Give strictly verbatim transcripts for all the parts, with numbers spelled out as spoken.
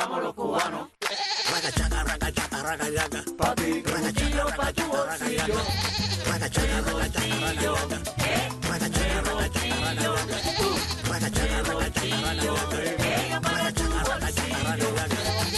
cantamos los cubanos. Ragachaca, ragachaca, ragachaca. Pa' ti, bolsillo, pa' tu bolsillo. Ragachaca, ragachaca, ragachaca. Ragachaca, ragachaca, ragachaca. Ragachaca, ragachaca, ragachaca. Ragachaca, ragachaca, ragachaca.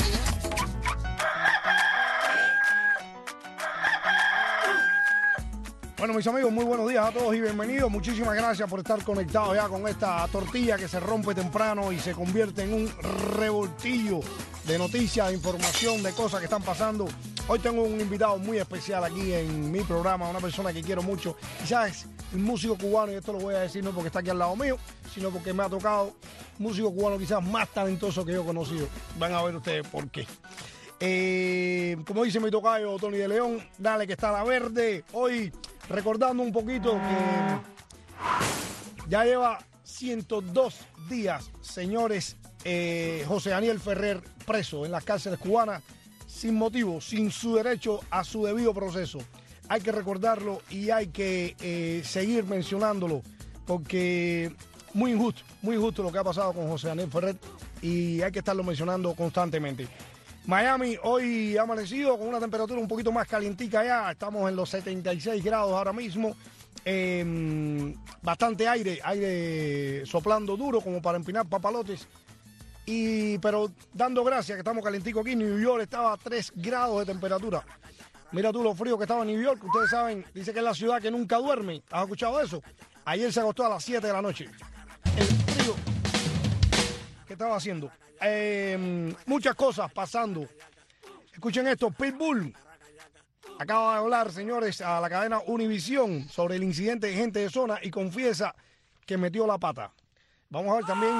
Bueno, mis amigos, muy buenos días a todos y bienvenidos. Muchísimas gracias por estar conectados ya con esta tortilla que se rompe temprano y se convierte en un revoltillo de noticias, de información, de cosas que están pasando. Hoy tengo un invitado muy especial aquí en mi programa, una persona que quiero mucho. Quizás un músico cubano, y esto lo voy a decir no porque está aquí al lado mío, sino porque me ha tocado músico cubano quizás más talentoso que yo he conocido. Van a ver ustedes por qué. Eh, como dice mi tocayo Tony de León, dale que está la verde. Hoy recordando un poquito que ya lleva ciento dos días, señores, eh, José Daniel Ferrer preso en las cárceles cubanas sin motivo, sin su derecho a su debido proceso. Hay que recordarlo y hay que eh, seguir mencionándolo porque muy injusto, muy injusto lo que ha pasado con José Daniel Ferrer y hay que estarlo mencionando constantemente. Miami hoy ha amanecido con una temperatura un poquito más calientica ya, estamos en los setenta y seis grados ahora mismo, eh, bastante aire, aire soplando duro como para empinar papalotes, y, pero dando gracias que estamos calienticos aquí. New York estaba a tres grados de temperatura, mira tú lo frío que estaba en New York, ustedes saben, dice que es la ciudad que nunca duerme, ¿has escuchado eso? Ayer se acostó a las siete de la noche, el frío que estaba haciendo. Eh, muchas cosas pasando. Escuchen esto, Pitbull acaba de hablar, señores, a la cadena Univisión sobre el incidente de gente de zona y confiesa que metió la pata. Vamos a ver también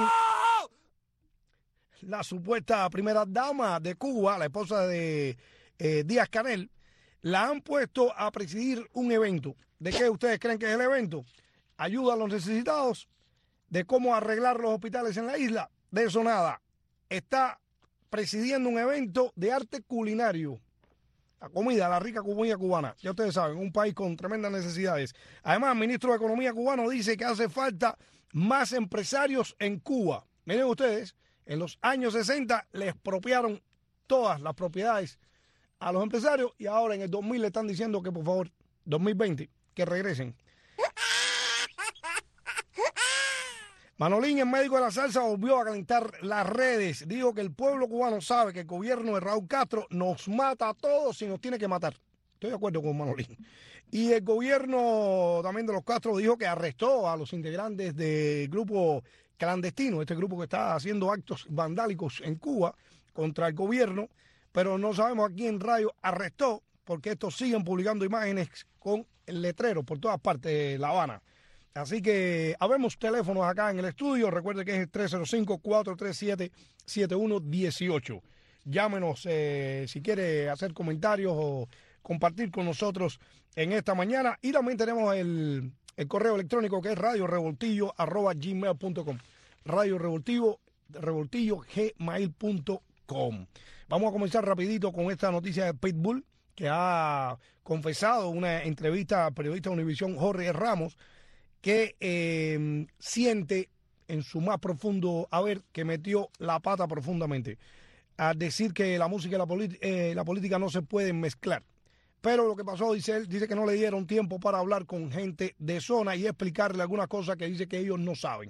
la supuesta primera dama de Cuba, la esposa de eh, Díaz-Canel, la han puesto a presidir un evento. ¿De qué ustedes creen que es el evento? Ayuda a los necesitados, de cómo arreglar los hospitales en la isla, de eso nada. Está presidiendo un evento de arte culinario. La comida, la rica comida cubana. Ya ustedes saben, un país con tremendas necesidades. Además, el ministro de Economía cubano dice que hace falta más empresarios en Cuba. Miren ustedes, en los años sesenta le expropiaron todas las propiedades a los empresarios y ahora en el dos mil le están diciendo que por favor, dos mil veinte, que regresen. Manolín, el médico de la salsa, volvió a calentar las redes. Dijo que el pueblo cubano sabe que el gobierno de Raúl Castro nos mata a todos y nos tiene que matar. Estoy de acuerdo con Manolín. Y el gobierno también de los Castro dijo que arrestó a los integrantes del grupo clandestino, este grupo que está haciendo actos vandálicos en Cuba contra el gobierno, pero no sabemos a quién rayo arrestó, porque estos siguen publicando imágenes con el letrero por todas partes de La Habana. Así que habemos teléfonos acá en el estudio. Recuerde que es el tres cero cinco, cuatro tres siete, siete uno uno ocho. Llámenos eh, si quiere hacer comentarios o compartir con nosotros en esta mañana. Y también tenemos el, el correo electrónico que es radio revoltillo arroba gmail punto com. Radio revoltillo, revoltillo gmail punto com. Vamos a comenzar rapidito con esta noticia de Pitbull, que ha confesado en una entrevista al periodista de Univisión Jorge Ramos que eh, siente en su más profundo haber que metió la pata profundamente al decir que la música y la, eh, la política no se pueden mezclar. Pero lo que pasó, dice él, dice que no le dieron tiempo para hablar con gente de zona y explicarle algunas cosas que dice que ellos no saben.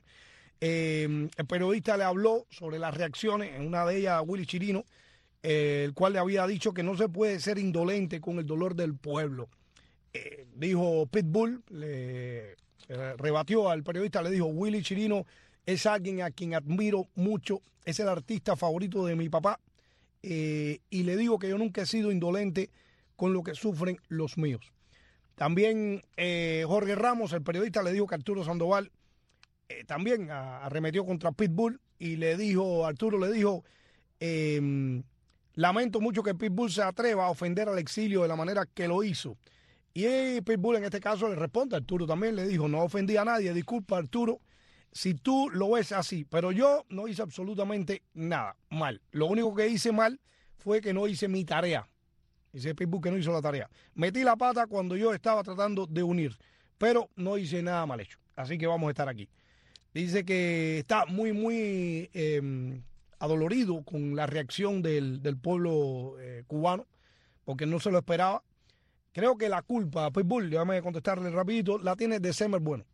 Eh, el periodista le habló sobre las reacciones, en una de ellas a Willy Chirino, eh, el cual le había dicho que no se puede ser indolente con el dolor del pueblo. Eh, dijo Pitbull, le Eh, rebatió al periodista, le dijo: Willy Chirino es alguien a quien admiro mucho, es el artista favorito de mi papá, eh, y le digo que yo nunca he sido indolente con lo que sufren los míos. También eh, Jorge Ramos, el periodista, le dijo que Arturo Sandoval eh, también arremetió contra Pitbull y le dijo, Arturo le dijo, eh, lamento mucho que Pitbull se atreva a ofender al exilio de la manera que lo hizo. Y Pitbull en este caso le responde a Arturo también, le dijo: no ofendí a nadie, disculpa Arturo, si tú lo ves así, pero yo no hice absolutamente nada mal. Lo único que hice mal fue que no hice mi tarea. Dice Pitbull que no hizo la tarea. Metí la pata cuando yo estaba tratando de unir, pero no hice nada mal hecho. Así que vamos a estar aquí. Dice que está muy, muy eh, adolorido con la reacción del, del pueblo eh, cubano, porque no se lo esperaba. Creo que la culpa, Pitbull, déjame contestarle rapidito, la tiene December Bueno.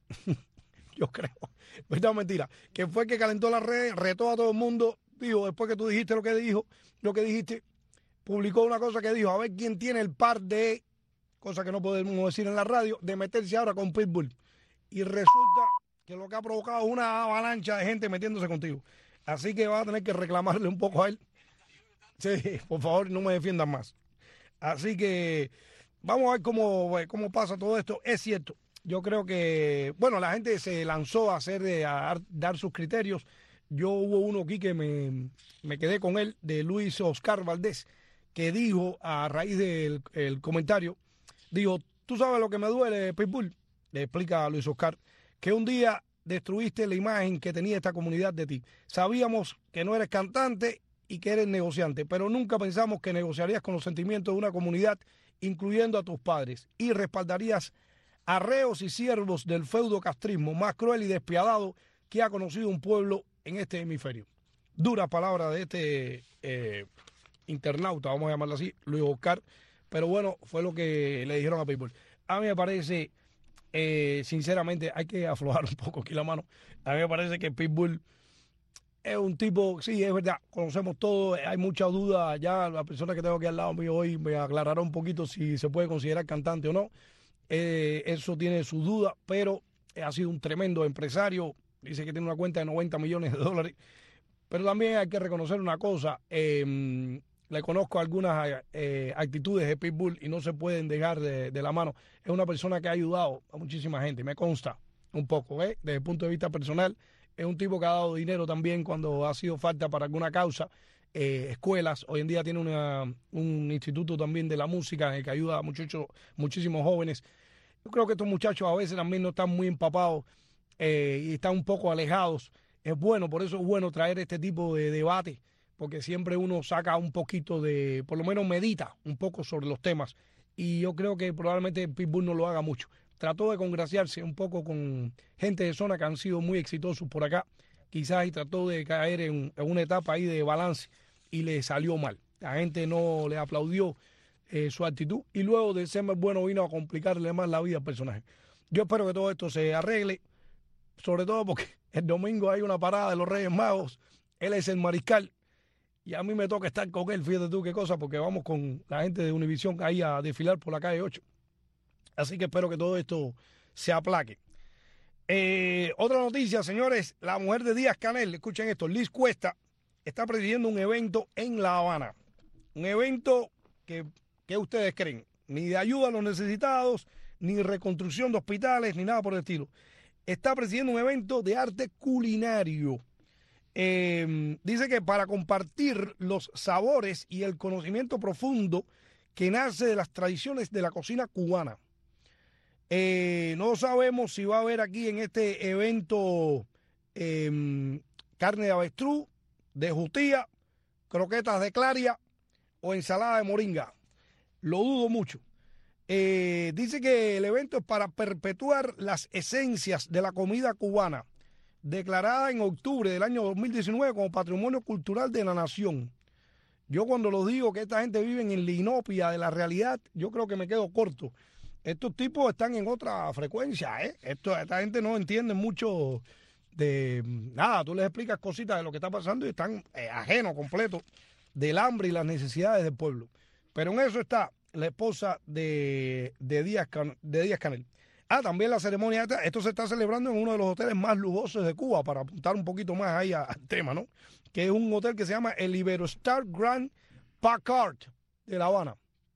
Yo creo. Verdad o mentira. Que fue el que calentó las redes, retó a todo el mundo. Dijo, después que tú dijiste lo que dijo, lo que dijiste, publicó una cosa que dijo, a ver quién tiene el par de, cosa que no podemos decir en la radio, de meterse ahora con Pitbull. Y resulta que lo que ha provocado es una avalancha de gente metiéndose contigo. Así que vas a tener que reclamarle un poco a él. Sí, por favor, no me defiendan más. Así que vamos a ver cómo, cómo pasa todo esto. Es cierto, yo creo que, bueno, la gente se lanzó a hacer, a dar sus criterios. Yo hubo uno aquí que me, me quedé con él, de Luis Oscar Valdés, que dijo, a raíz del el comentario, dijo, tú sabes lo que me duele, Pitbull, le explica a Luis Oscar, que un día destruiste la imagen que tenía esta comunidad de ti. Sabíamos que no eres cantante y que eres negociante, pero nunca pensamos que negociarías con los sentimientos de una comunidad, incluyendo a tus padres, y respaldarías a reos y siervos del feudo castrismo más cruel y despiadado que ha conocido un pueblo en este hemisferio. Duras palabras de este eh, internauta, vamos a llamarlo así, Luis Oscar, pero bueno, fue lo que le dijeron a Pitbull. A mí me parece, eh, sinceramente, hay que aflojar un poco aquí la mano. A mí me parece que Pitbull es un tipo, sí, es verdad, conocemos todo, hay mucha duda, ya la persona que tengo aquí al lado mío hoy me aclarará un poquito si se puede considerar cantante o no. Eh, eso tiene su duda, pero ha sido un tremendo empresario. Dice que tiene una cuenta de noventa millones de dólares. Pero también hay que reconocer una cosa. Eh, le conozco algunas eh, actitudes de Pitbull y no se pueden dejar de, de la mano. Es una persona que ha ayudado a muchísima gente. Me consta un poco, ¿eh? Desde el punto de vista personal. Es un tipo que ha dado dinero también cuando ha sido falta para alguna causa. Eh, escuelas. Hoy en día tiene una, un instituto también de la música eh, que ayuda a muchachos, muchísimos jóvenes. Yo creo que estos muchachos a veces también no están muy empapados eh, y están un poco alejados. Es bueno, por eso es bueno traer este tipo de debate, porque siempre uno saca un poquito de, por lo menos medita un poco sobre los temas. Y yo creo que probablemente Pitbull no lo haga mucho. Trató de congraciarse un poco con gente de zona que han sido muy exitosos por acá, quizás, y trató de caer en, en una etapa ahí de balance y le salió mal. La gente no le aplaudió eh, su actitud y luego de ser más bueno vino a complicarle más la vida al personaje. Yo espero que todo esto se arregle, sobre todo porque el domingo hay una parada de los Reyes Magos, él es el mariscal y a mí me toca estar con él, fíjate tú qué cosa, porque vamos con la gente de Univisión ahí a desfilar por la calle ocho. Así que espero que todo esto se aplaque. Eh, otra noticia, señores, la mujer de Díaz-Canel, escuchen esto, Liz Cuesta, está presidiendo un evento en La Habana. Un evento que, que ustedes creen, ni de ayuda a los necesitados, ni reconstrucción de hospitales, ni nada por el estilo. Está presidiendo un evento de arte culinario. Eh, dice que para compartir los sabores y el conocimiento profundo que nace de las tradiciones de la cocina cubana. Eh, no sabemos si va a haber aquí en este evento eh, carne de avestruz, de jutía, croquetas de claria o ensalada de moringa. Lo dudo mucho. Eh, dice que el evento es para perpetuar las esencias de la comida cubana, declarada en octubre del año dos mil diecinueve como Patrimonio Cultural de la Nación. Yo cuando lo digo que esta gente vive en la inopia de la realidad, yo creo que me quedo corto. Estos tipos están en otra frecuencia, ¿eh? Esto, esta gente no entiende mucho de nada. Tú les explicas cositas de lo que está pasando y están eh, ajenos completo del hambre y las necesidades del pueblo. Pero en eso está la esposa de, de Díaz-Canel. De Díaz-Canel. Ah, también la ceremonia, esto se está celebrando en uno de los hoteles más lujosos de Cuba, para apuntar un poquito más ahí al tema, ¿no? Que es un hotel que se llama el Iberostar Grand Packard de La Habana.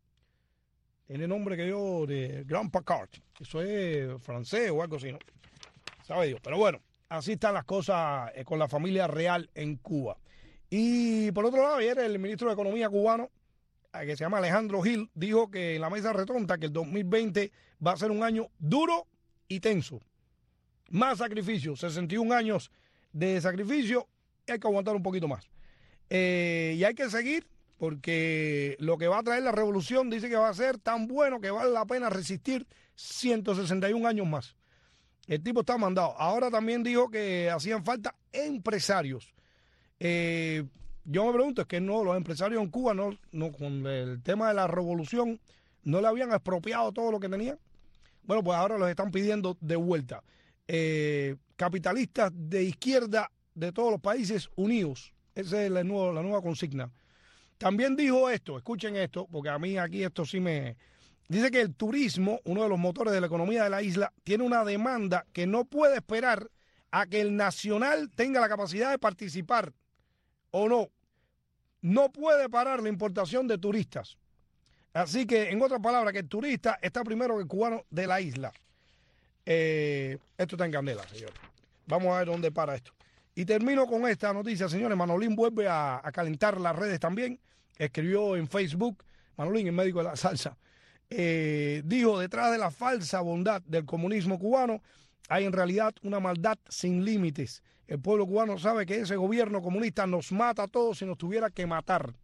Tiene nombre que yo de Grand Packard. Eso es francés o algo así, ¿no? Sabe Dios. Pero bueno, así están las cosas eh, con la familia real en Cuba. Y por otro lado, ayer el ministro de Economía cubano, que se llama Alejandro Gil, dijo que en la mesa redonda que el dos mil veinte va a ser un año duro y tenso. Más sacrificio, sesenta y un años de sacrificio, y hay que aguantar un poquito más. Eh, y hay que seguir, porque lo que va a traer la revolución dice que va a ser tan bueno que vale la pena resistir ciento sesenta y un años más. El tipo está mandado. Ahora también dijo que hacían falta empresarios. Eh, yo me pregunto, es que no, los empresarios en Cuba, no, no con el tema de la revolución, no le habían expropiado todo lo que tenían. Bueno, pues ahora los están pidiendo de vuelta. Eh, capitalistas de izquierda de todos los países unidos. Esa es la nueva, la nueva consigna. También dijo esto, escuchen esto, porque a mí aquí esto sí me... Dice que el turismo, uno de los motores de la economía de la isla, tiene una demanda que no puede esperar a que el nacional tenga la capacidad de participar o no. No puede parar la importación de turistas. Así que, en otras palabras, que el turista está primero que el cubano de la isla. Eh, esto está en candela, señores. Vamos a ver dónde para esto. Y termino con esta noticia, señores. Manolín vuelve a, a calentar las redes también. Escribió en Facebook, Manolín, el médico de la salsa, eh, dijo, detrás de la falsa bondad del comunismo cubano hay en realidad una maldad sin límites. El pueblo cubano sabe que ese gobierno comunista nos mata a todos si nos tuviera que matar.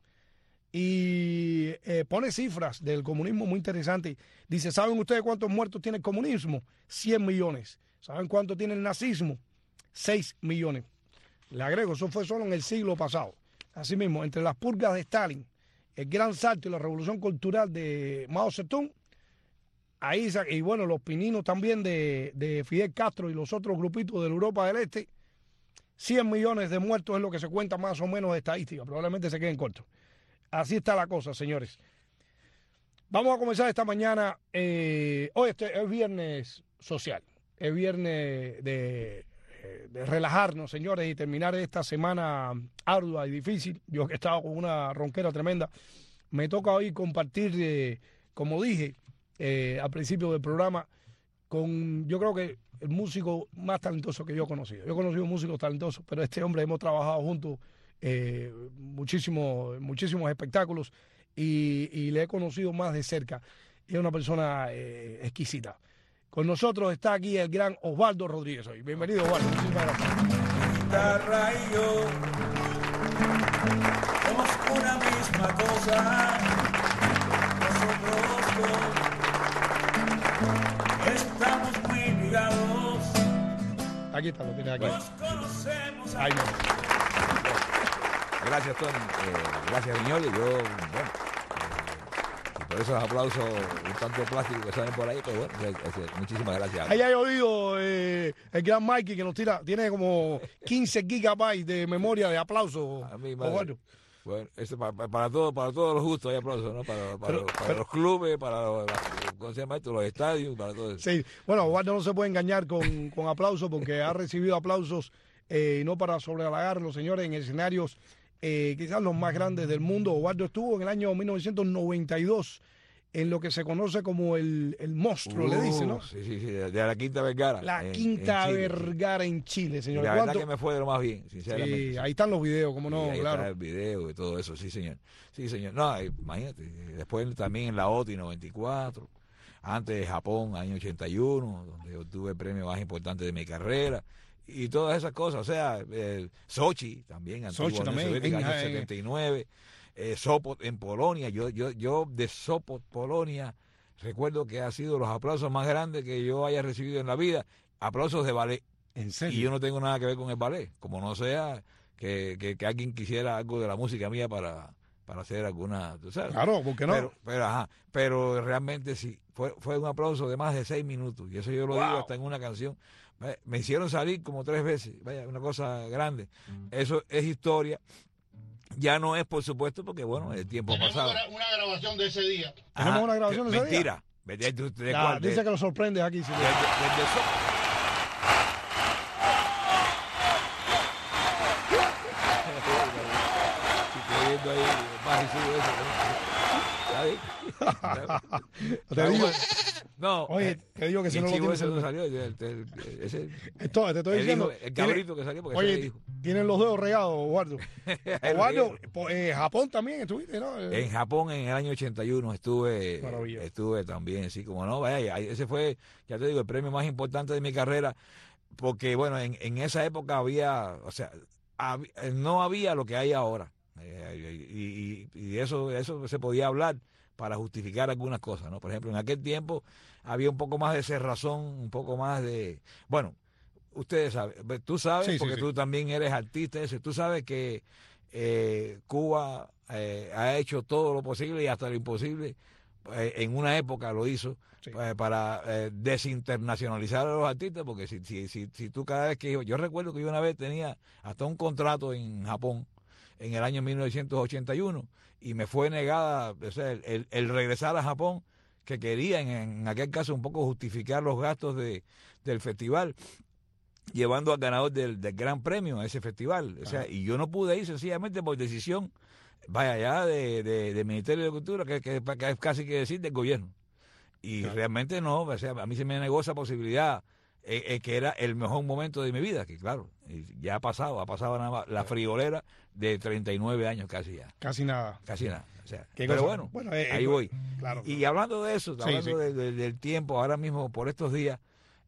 Y eh, pone cifras del comunismo muy interesantes. Dice, ¿saben ustedes cuántos muertos tiene el comunismo? cien millones. ¿Saben cuánto tiene el nazismo? seis millones. Le agrego, eso fue solo en el siglo pasado. Asimismo, entre las purgas de Stalin, el gran salto y la revolución cultural de Mao Zedong, ahí, y bueno, los pininos también de, de Fidel Castro y los otros grupitos de la Europa del Este, cien millones de muertos es lo que se cuenta más o menos de estadística. Probablemente se queden cortos. Así está la cosa, señores. Vamos a comenzar esta mañana. Eh, hoy este es viernes social. Es viernes de, de relajarnos, señores, y terminar esta semana ardua y difícil. Yo que he estado con una ronquera tremenda. Me toca hoy compartir, eh, como dije eh, al principio del programa, con yo creo que el músico más talentoso que yo he conocido. Yo he conocido músicos talentosos, pero este hombre hemos trabajado juntos Eh, muchísimos, muchísimos espectáculos y, y le he conocido más de cerca. Es una persona eh, exquisita. Con nosotros está aquí el gran Osvaldo Rodríguez hoy. Bienvenido, Osvaldo. Muchísimas gracias. Guitarra y yo somos una misma cosa. Nosotros dos estamos muy ligados. Aquí está, lo tiene aquí. Nos conocemos. Ahí no. Gracias, Tony. Eh, gracias, Viñoles. Yo, bueno, eh, por esos aplausos un tanto plásticos que salen por ahí, pero bueno, eh, eh, muchísimas gracias. Ahí hay oído eh, el gran Mikey que nos tira, tiene como quince gigabytes de memoria de aplausos. A mí, madre. Bueno, eso para, para, todo, para todos los gustos hay aplausos, ¿no? Para, para, pero, para pero, los clubes, para los, ¿cómo se llama esto? Los estadios, para todo eso. Sí, bueno, Osvaldo no se puede engañar con, con aplausos porque ha recibido aplausos eh, no para sobrehalagarlo, señores, en escenarios Eh, quizás los más grandes del mundo. Osvaldo estuvo en el año mil novecientos noventa y dos en lo que se conoce como el, el monstruo, uh, le dice, ¿no? Sí, sí, sí, de, de la Quinta Vergara. La en, Quinta en Chile, Vergara en Chile, señor. Y la verdad que me fue de lo más bien, sinceramente. Sí, ahí están los videos, como no, sí, ahí claro. Está el video y todo eso, sí, señor. Sí, señor. No, imagínate, después también en la O T I noventa y cuatro, antes de Japón, año ochenta y uno, donde obtuve el premio más importante de mi carrera. Y todas esas cosas, o sea, eh, Sochi también, antigua Sochi Unión también, Soviética, en, año en, setenta y nueve, eh, Sopot en Polonia, yo, yo, yo de Sopot, Polonia, recuerdo que ha sido los aplausos más grandes que yo haya recibido en la vida, aplausos de ballet. ¿En serio? Y yo no tengo nada que ver con el ballet, como no sea que, que, que alguien quisiera algo de la música mía para, para hacer alguna, ¿tú sabes? Claro, ¿por qué no? Pero, pero, ajá, pero realmente sí, fue, fue un aplauso de más de seis minutos, y eso yo lo wow. digo hasta en una canción. Me hicieron salir como tres veces, vaya, una cosa grande. Eso es historia. Ya no es, por supuesto, porque, bueno, el tiempo ha pasado. Tenemos una grabación de ese día. Ajá, ¿tenemos una grabación de ese mentira. día? ¿De, de, de nah, cuál? Dice de, que lo sorprendes aquí. Sí, de, de, de, de eso. Estoy viendo ahí más y sube eso. Te digo... No, oye, te digo que si no lo tienes... Ese no salió, el, el, el, ese, Esto, te estoy diciendo... Hijo, el cabrito tiene, que salió porque oye, se dijo. Tienen los dedos regados, Osvaldo. Osvaldo, eh, Japón también estuviste, ¿no? En Japón en el año ochenta y uno estuve, estuve también, sí, como no, vaya, ese fue, ya te digo, el premio más importante de mi carrera, porque bueno, en, en esa época había, o sea, había, no había lo que hay ahora, eh, y, y, y eso, eso se podía hablar para justificar algunas cosas, ¿no? Por ejemplo, en aquel tiempo había un poco más de cerrazón, un poco más de... Bueno, ustedes saben, tú sabes, sí, porque sí, tú sí. también eres artista, ese, tú sabes que eh, Cuba eh, ha hecho todo lo posible y hasta lo imposible, eh, en una época lo hizo, sí. eh, para eh, desinternacionalizar a los artistas, porque si, si, si, si tú cada vez que yo, yo recuerdo que yo una vez tenía hasta un contrato en Japón en el año mil novecientos ochenta y uno y me fue negada, o sea, el, el, el regresar a Japón, que querían en aquel caso un poco justificar los gastos de, del festival, llevando al ganador del, del gran premio a ese festival. O sea, y yo no pude ir sencillamente por decisión, vaya ya, de, de, de Ministerio de Cultura, que, que, que es casi que decir del gobierno. Y claro. realmente no, o sea, a mí se me negó esa posibilidad, eh, eh, que era el mejor momento de mi vida, que claro, ya ha pasado, ha pasado nada más la friolera de treinta y nueve años casi ya. Casi nada. Casi nada. O sea, pero cosa? bueno, bueno eh, ahí eh, voy. Claro. Y, y hablando de eso, hablando sí, sí. De, de, del tiempo, ahora mismo, por estos días,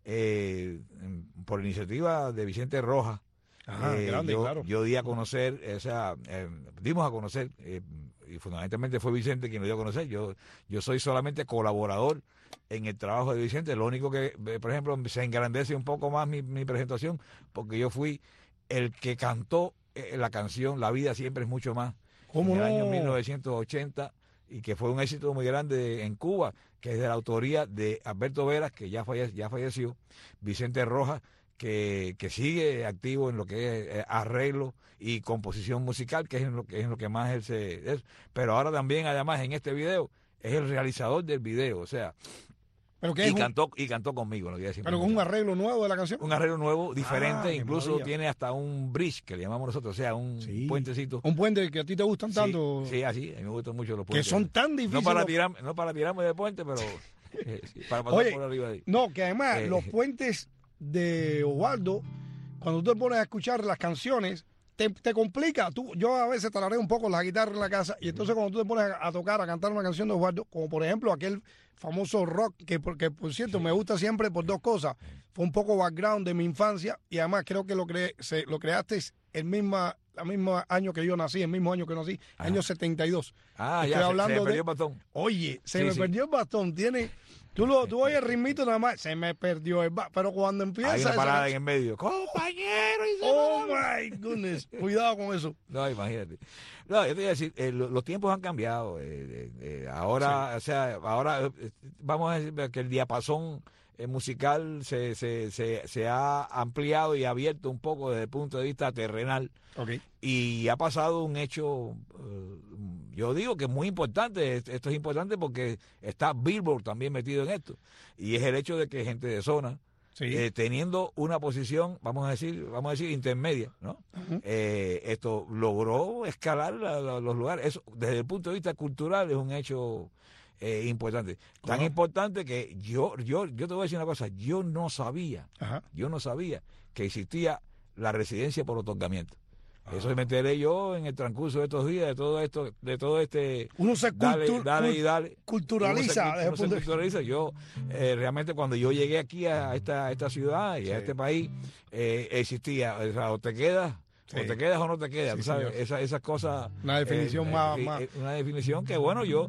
eh, por iniciativa de Vicente Rojas, Ajá, eh, grande, yo, claro. yo di a conocer, o sea, eh, dimos a conocer, eh, y fundamentalmente fue Vicente quien lo dio a conocer. Yo, yo soy solamente colaborador en el trabajo de Vicente. Lo único que, por ejemplo, se engrandece un poco más mi, mi presentación, porque yo fui el que cantó eh, la canción La vida siempre es mucho más, ¿Cómo en el no? año mil novecientos ochenta, y que fue un éxito muy grande en Cuba, que es de la autoría de Alberto Veras, que ya, falle, ya falleció, Vicente Rojas, que, que sigue activo en lo que es eh, arreglo y composición musical, que es en lo que, es en lo que más él se... Es, pero ahora también, además, en este video, es el realizador del video, o sea... ¿Pero qué y, es cantó, un... y cantó conmigo. Lo que ¿Pero con un arreglo nuevo de la canción? Un arreglo nuevo, diferente, ah, incluso tiene hasta un bridge, que le llamamos nosotros, o sea, un sí. puentecito. Un puente que a ti te gustan sí, tanto. Sí, así, a mí me gustan mucho los puentes. Que son tan difíciles. No para, tirar, no para tirarme de puente, pero eh, sí, para pasar Oye, por arriba de ahí. No, que además Eh, los puentes de Osvaldo, cuando tú te pones a escuchar las canciones, te, te complica. Tú, yo a veces talareo un poco la guitarra en la casa, y entonces cuando tú te pones a, a tocar, a cantar una canción de Osvaldo, como por ejemplo aquel famoso rock, que, que por cierto me gusta siempre por dos cosas. Fue un poco background de mi infancia, y además creo que lo, cre, se, lo creaste el misma, la mismo año que yo nací, el mismo año que nací, Ajá. año setenta y dos. Ah, Estoy ya, hablando se, se me perdió de, el bastón. Oye, se sí, me sí. perdió el bastón. Tiene... Tú, lo, tú oyes el ritmito nada más, se me perdió el bastón. Pero cuando empieza... Hay una esa parada canción, en el medio. ¡Compañero! Y oh my goodness. Cuidado con eso. No, imagínate. No, yo te voy a decir, eh, los tiempos han cambiado. Eh, eh, ahora, sí. o sea, ahora eh, vamos a decir que el diapasón eh, musical se, se, se, se ha ampliado y abierto un poco desde el punto de vista terrenal. Okay. Y ha pasado un hecho, eh, yo digo que es muy importante. Esto es importante porque está Billboard también metido en esto. Y es el hecho de que gente de zona, sí. eh, teniendo una posición, vamos a decir, vamos a decir intermedia, ¿no? Uh-huh. eh, esto logró escalar la, la, los lugares. Eso, desde el punto de vista cultural, es un hecho eh, importante. Tan uh-huh. importante que yo, yo, yo te voy a decir una cosa, yo no sabía, uh-huh. yo no sabía que existía la residencia por otorgamiento. Eso me enteré yo en el transcurso de estos días, de todo esto, de todo este... Uno se dale, cultur, dale y dale. culturaliza. Uno se, uno se culturaliza. Yo, eh, realmente, cuando yo llegué aquí a esta, a esta ciudad y sí. a este país, eh, existía, o sea, o te quedas, sí. o te quedas o no te quedas, sí, ¿sabes? Esa, esas cosas... Una definición eh, más, eh, más... Una definición que, bueno, yo...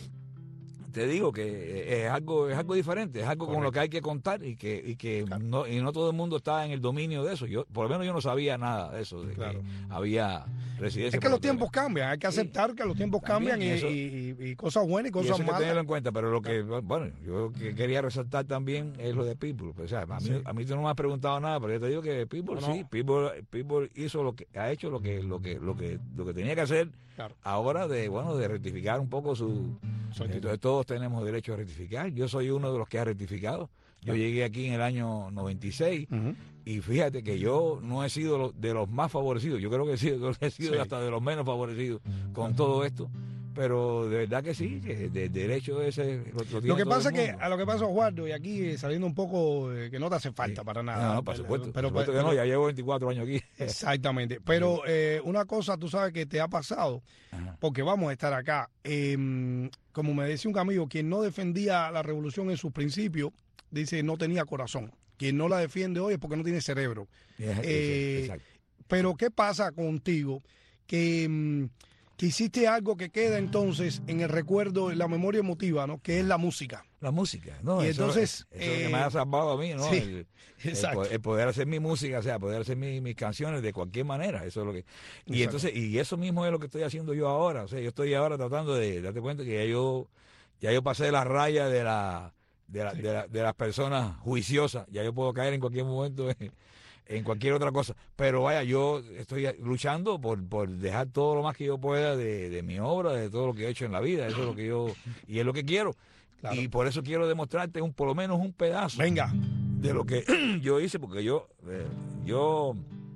te digo que es algo es algo diferente, es algo Correcto. Con lo que hay que contar y que y que claro. no y no todo el mundo está en el dominio de eso. Yo por lo menos yo no sabía nada de eso, de claro. que había residencia. Es que los tiempos cambian, hay que aceptar sí. que los tiempos También, cambian y, eso, y, y, y cosas buenas y cosas y eso malas. Hay que tenerlo en cuenta, pero lo que bueno, yo que quería resaltar también es lo de Pitbull. O sea, a mí, sí. a mí tú no me has preguntado nada, pero yo te digo que Pitbull no, no. sí, Pitbull, Pitbull hizo lo que ha hecho lo que lo que lo que lo que tenía que hacer. Claro. Ahora de bueno de rectificar un poco su entonces, todos tenemos derecho a rectificar. Yo soy uno de los que ha rectificado. Yo llegué aquí en el año noventa y seis uh-huh. y fíjate que yo no he sido de los más favorecidos. Yo creo que he sido, he sido sí. hasta de los menos favorecidos uh-huh. con todo esto. Pero de verdad que sí, que de, de derecho ese lo, lo, lo que pasa es que a lo que pasa, Osvaldo, y aquí saliendo un poco, eh, que no te hace falta sí. para nada. No, no, por supuesto, pero, por supuesto pero, que no, ya llevo veinticuatro años aquí. Exactamente, pero eh, una cosa tú sabes que te ha pasado, Ajá. porque vamos a estar acá. Eh, como me decía un amigo, quien no defendía la revolución en sus principios, dice no tenía corazón. Quien no la defiende hoy es porque no tiene cerebro. Eh, Exacto. Pero ¿qué pasa contigo? Que... Que hiciste algo que queda entonces en el recuerdo, en la memoria emotiva, ¿no? Que es la música. La música, ¿no? Y eso, entonces, eso es lo eh, que me ha salvado a mí, ¿no? Sí, el, exacto. El, el poder hacer mi música, o sea, poder hacer mi, mis canciones de cualquier manera, eso es lo que... Y Exacto. entonces, y eso mismo es lo que estoy haciendo yo ahora, o sea, yo estoy ahora tratando de, darte cuenta que ya yo, ya yo pasé la raya de la, de la, Sí. de, la, de las personas juiciosas, ya yo puedo caer en cualquier momento en, en cualquier otra cosa, pero vaya, yo estoy luchando por, por dejar todo lo más que yo pueda de, de mi obra, de todo lo que he hecho en la vida, eso es lo que yo, y es lo que quiero. Claro. Y por eso quiero demostrarte un por lo menos un pedazo Venga. de lo que yo hice, porque yo, eh, yo,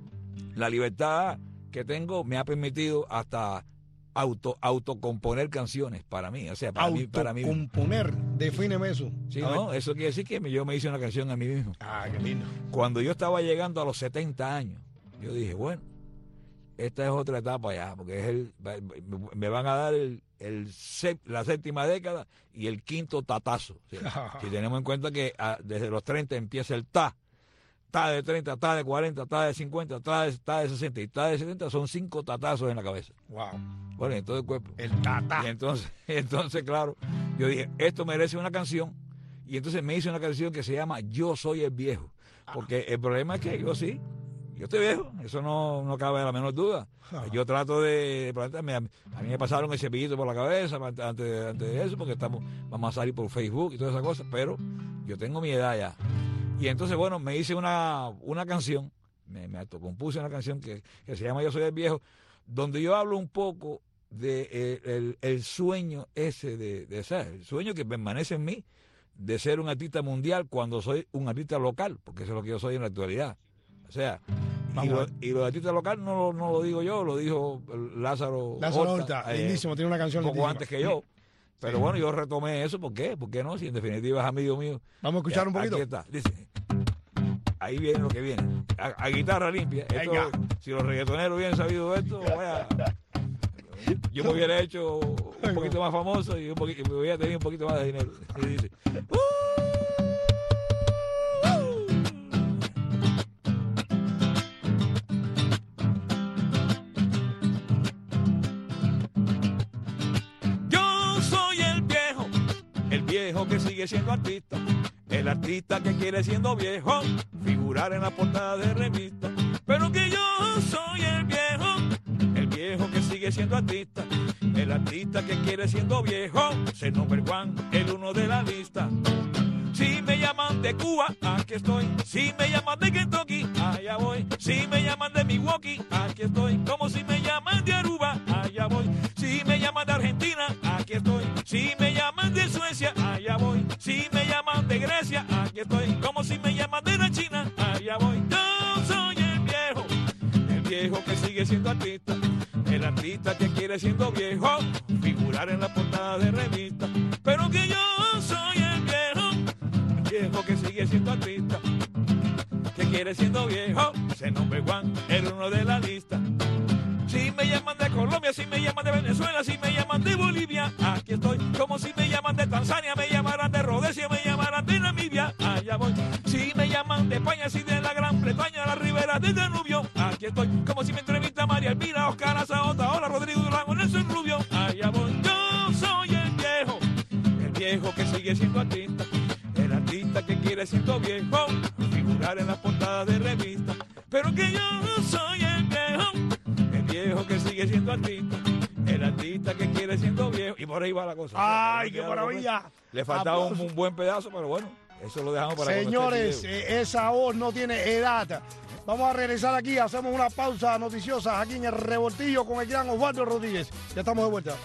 la libertad que tengo me ha permitido hasta auto autocomponer canciones para mí, o sea, para mí, para mí. Autocomponer, defíneme eso. Sí, A ¿no? ver. Eso quiere decir que me- yo me hice una canción a mí mismo. Ah, qué lindo. Cuando yo estaba llegando a los setenta años, yo dije, bueno, esta es otra etapa ya, porque es el, me van a dar el, el sep- la séptima década y el quinto tatazo. O sea, si tenemos en cuenta que ah, desde los treinta empieza el ta, ta de treinta, ta de cuarenta, ta de cincuenta, ta de, ta de sesenta y ta de setenta, son cinco tatazos en la cabeza. Wow. Bueno, en todo el cuerpo. El tata. Y entonces, entonces, claro, yo dije, esto merece una canción. Y entonces me hice una canción que se llama Yo Soy el Viejo. Porque el problema es que yo sí, yo estoy viejo, eso no, no cabe la menor duda. Yo trato de plantearme, a mí a mí me pasaron el cepillito por la cabeza antes de, antes de eso, porque estamos, vamos a salir por Facebook y todas esas cosas, pero yo tengo mi edad ya. Y entonces, bueno, me hice una, una canción, me, me autocompuse una canción que, que se llama Yo Soy el Viejo, donde yo hablo un poco de eh, el, el sueño ese de, de ser, el sueño que permanece en mí de ser un artista mundial cuando soy un artista local, porque eso es lo que yo soy en la actualidad. O sea, y lo, y lo de artista local no, no lo digo yo, lo dijo Lázaro Lázaro Horta, Horta, eh, lindísimo, tiene una canción un poco lindísima. antes que yo. Pero Sí. bueno, yo retomé eso, ¿por qué? ¿Por qué no? Si en definitiva es amigo mío. Vamos a escuchar un poquito. Aquí está, dice, ahí viene lo que viene, a, a guitarra limpia. Esto, Venga. si los reggaetoneros hubieran sabido esto, vaya, yo me hubiera hecho un poquito más famoso y un poquito, me hubiera tenido un poquito más de dinero. Y dice, "Uh". Yo soy el viejo, el viejo que sigue siendo artista, el artista que quiere siendo viejo figurar en la portada de revista, pero que yo soy el viejo, el viejo que sigue siendo artista, el artista que quiere siendo viejo ser number one, el uno de la lista. Si me llaman de Cuba, aquí estoy. Si me llaman de Kentucky, allá voy. Si me llaman de Milwaukee, aquí estoy. Como si me llaman de Aruba, allá voy. Si me llaman de Argentina, aquí estoy. Si me llaman de Suecia, allá voy. Si me llaman de Grecia, aquí estoy. Como si me llaman de la China, allá voy. Yo soy el viejo, el viejo que sigue siendo artista, el artista que quiere siendo viejo figurar en la portada de revista, pero que yo soy el viejo, el viejo que sigue siendo artista, que quiere siendo viejo ser number one, el uno de la lista. Si me llaman de Colombia, si me llaman de Venezuela, si me llaman de Bolivia, aquí estoy. Como si me llaman de Tanzania, me llamaran de Rodesia, me llamaran de Namibia, allá voy. Si me llaman de España, si de la Gran Bretaña, la ribera del Danubio, aquí estoy. Como si me entrevista María Elvira, Oscar Azaota, hola Rodrigo Durango, Nelson Rubio, allá voy. Yo soy el viejo, el viejo que sigue siendo artista, el artista que quiere siendo viejo figurar en las portadas de revistas, pero que yo soy el viejo, el viejo que sigue siendo artista, el artista que quiere siendo viejo, y por ahí va la cosa. ¡Ay, qué Ya lo maravilla! fue. Le faltaba un, Aplausos. un buen pedazo, pero bueno, eso lo dejamos para cuando Señores, esté el video. eh, esa voz no tiene edad. Vamos a regresar aquí, hacemos una pausa noticiosa aquí en el Revoltillo con el gran Osvaldo Rodríguez. Ya estamos de vuelta.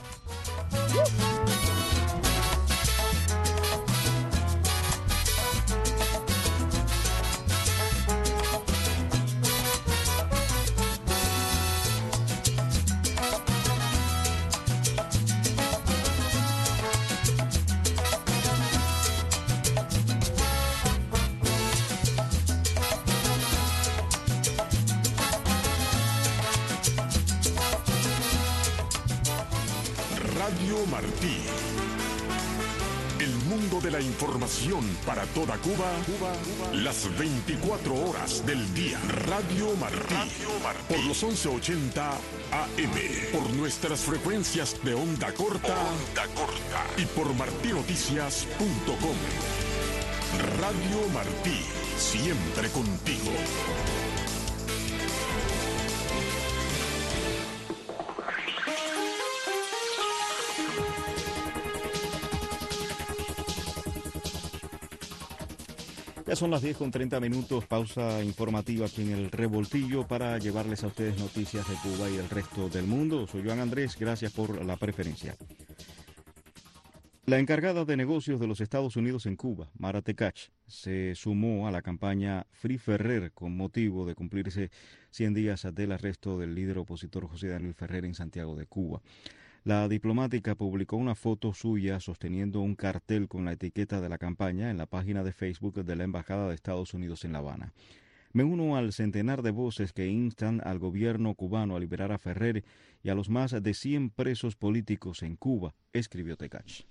Radio Martí, el mundo de la información para toda Cuba, Cuba, Cuba. Las veinticuatro horas del día. Radio Martí. Radio Martí. Por los once ochenta A M. Por nuestras frecuencias de onda corta. Onda corta. Y por martinoticias punto com. Radio Martí. Siempre contigo. Ya son las diez con treinta minutos, pausa informativa aquí en el Revoltillo para llevarles a ustedes noticias de Cuba y el resto del mundo. Soy Joan Andrés, gracias por la preferencia. La encargada de negocios de los Estados Unidos en Cuba, Mara Tekach, se sumó a la campaña Free Ferrer con motivo de cumplirse cien días del arresto del líder opositor José Daniel Ferrer en Santiago de Cuba. La diplomática publicó una foto suya sosteniendo un cartel con la etiqueta de la campaña en la página de Facebook de la Embajada de Estados Unidos en La Habana. Me uno al centenar de voces que instan al gobierno cubano a liberar a Ferrer y a los más de cien presos políticos en Cuba, escribió Tekach.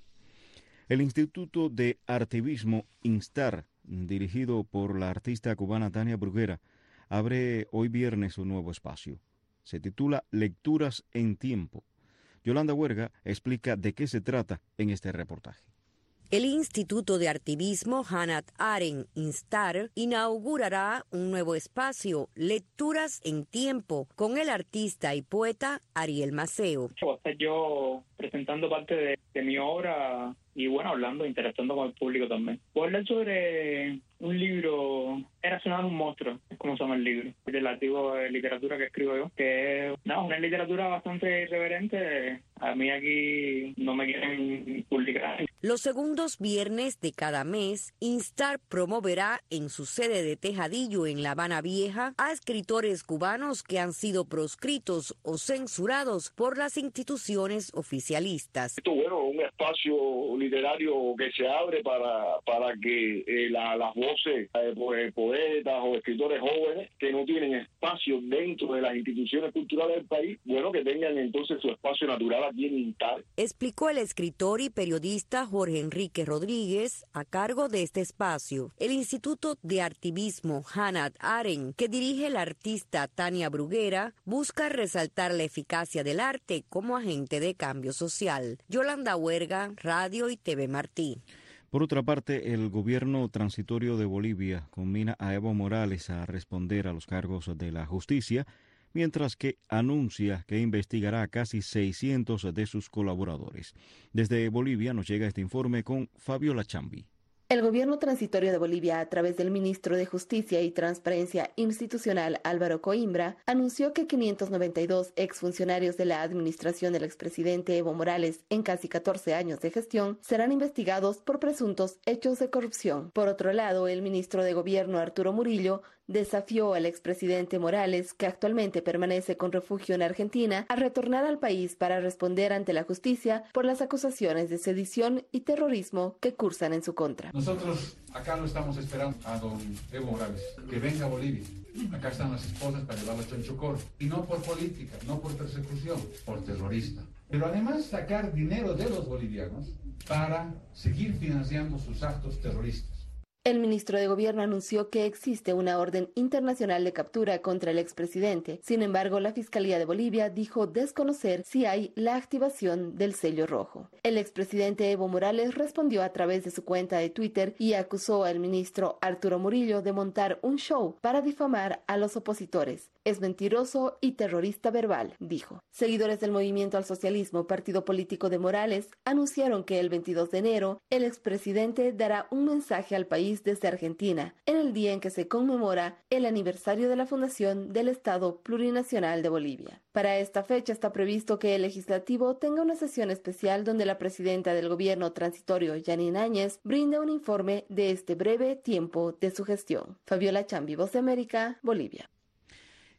El Instituto de Artivismo Instar, dirigido por la artista cubana Tania Bruguera, abre hoy viernes un nuevo espacio. Se titula Lecturas en Tiempo. Yolanda Huerga explica de qué se trata en este reportaje. El Instituto de Artivismo Hannah Arendt Instar inaugurará un nuevo espacio, Lecturas en Tiempo, con el artista y poeta Ariel Maceo. Voy a estar yo presentando parte de, de mi obra y bueno, hablando, interactuando con el público también. Voy a hablar sobre un libro, Era sonar un monstruo, es como se llama el libro, relativo de literatura que escribo yo, que es no, una literatura bastante irreverente. A mí aquí no me quieren publicar. Los segundos viernes de cada mes, Instar promoverá en su sede de Tejadillo en La Habana Vieja a escritores cubanos que han sido proscritos o censurados por las instituciones oficialistas. Esto, bueno, un espacio literario que se abre para, para que eh, la, las voces de eh, poetas o escritores jóvenes que no tienen espacio dentro de las instituciones culturales del país, bueno, que tengan entonces su espacio natural aquí en Instar. Explicó el escritor y periodista Jorge Enrique Rodríguez, a cargo de este espacio. El Instituto de Artivismo Hannah Arendt, que dirige la artista Tania Bruguera, busca resaltar la eficacia del arte como agente de cambio social. Yolanda Huerga, Radio y T V Martí. Por otra parte, el gobierno transitorio de Bolivia conmina a Evo Morales a responder a los cargos de la justicia, mientras que anuncia que investigará a casi seiscientos de sus colaboradores. Desde Bolivia nos llega este informe con Fabiola Chambi. El gobierno transitorio de Bolivia, a través del ministro de Justicia y Transparencia Institucional Álvaro Coimbra, anunció que quinientos noventa y dos exfuncionarios de la administración del expresidente Evo Morales en casi catorce años de gestión serán investigados por presuntos hechos de corrupción. Por otro lado, el ministro de Gobierno Arturo Murillo desafió al expresidente Morales, que actualmente permanece con refugio en Argentina, a retornar al país para responder ante la justicia por las acusaciones de sedición y terrorismo que cursan en su contra. Nosotros acá lo estamos esperando a don Evo Morales, que venga a Bolivia. Acá están las esposas para llevarlo a Chonchocoro. Y no por política, no por persecución, por terrorista. Pero además sacar dinero de los bolivianos para seguir financiando sus actos terroristas. El ministro de Gobierno anunció que existe una orden internacional de captura contra el expresidente. Sin embargo, la Fiscalía de Bolivia dijo desconocer si hay la activación del sello rojo. El expresidente Evo Morales respondió a través de su cuenta de Twitter y acusó al ministro Arturo Murillo de montar un show para difamar a los opositores. Es mentiroso y terrorista verbal, dijo. Seguidores del Movimiento al Socialismo, partido político de Morales, anunciaron que el veintidós de enero el expresidente dará un mensaje al país desde Argentina, en el día en que se conmemora el aniversario de la fundación del Estado Plurinacional de Bolivia. Para esta fecha está previsto que el legislativo tenga una sesión especial donde la presidenta del gobierno transitorio, Yanine Áñez, brinde un informe de este breve tiempo de su gestión. Fabiola Chambi, Voz de América, Bolivia.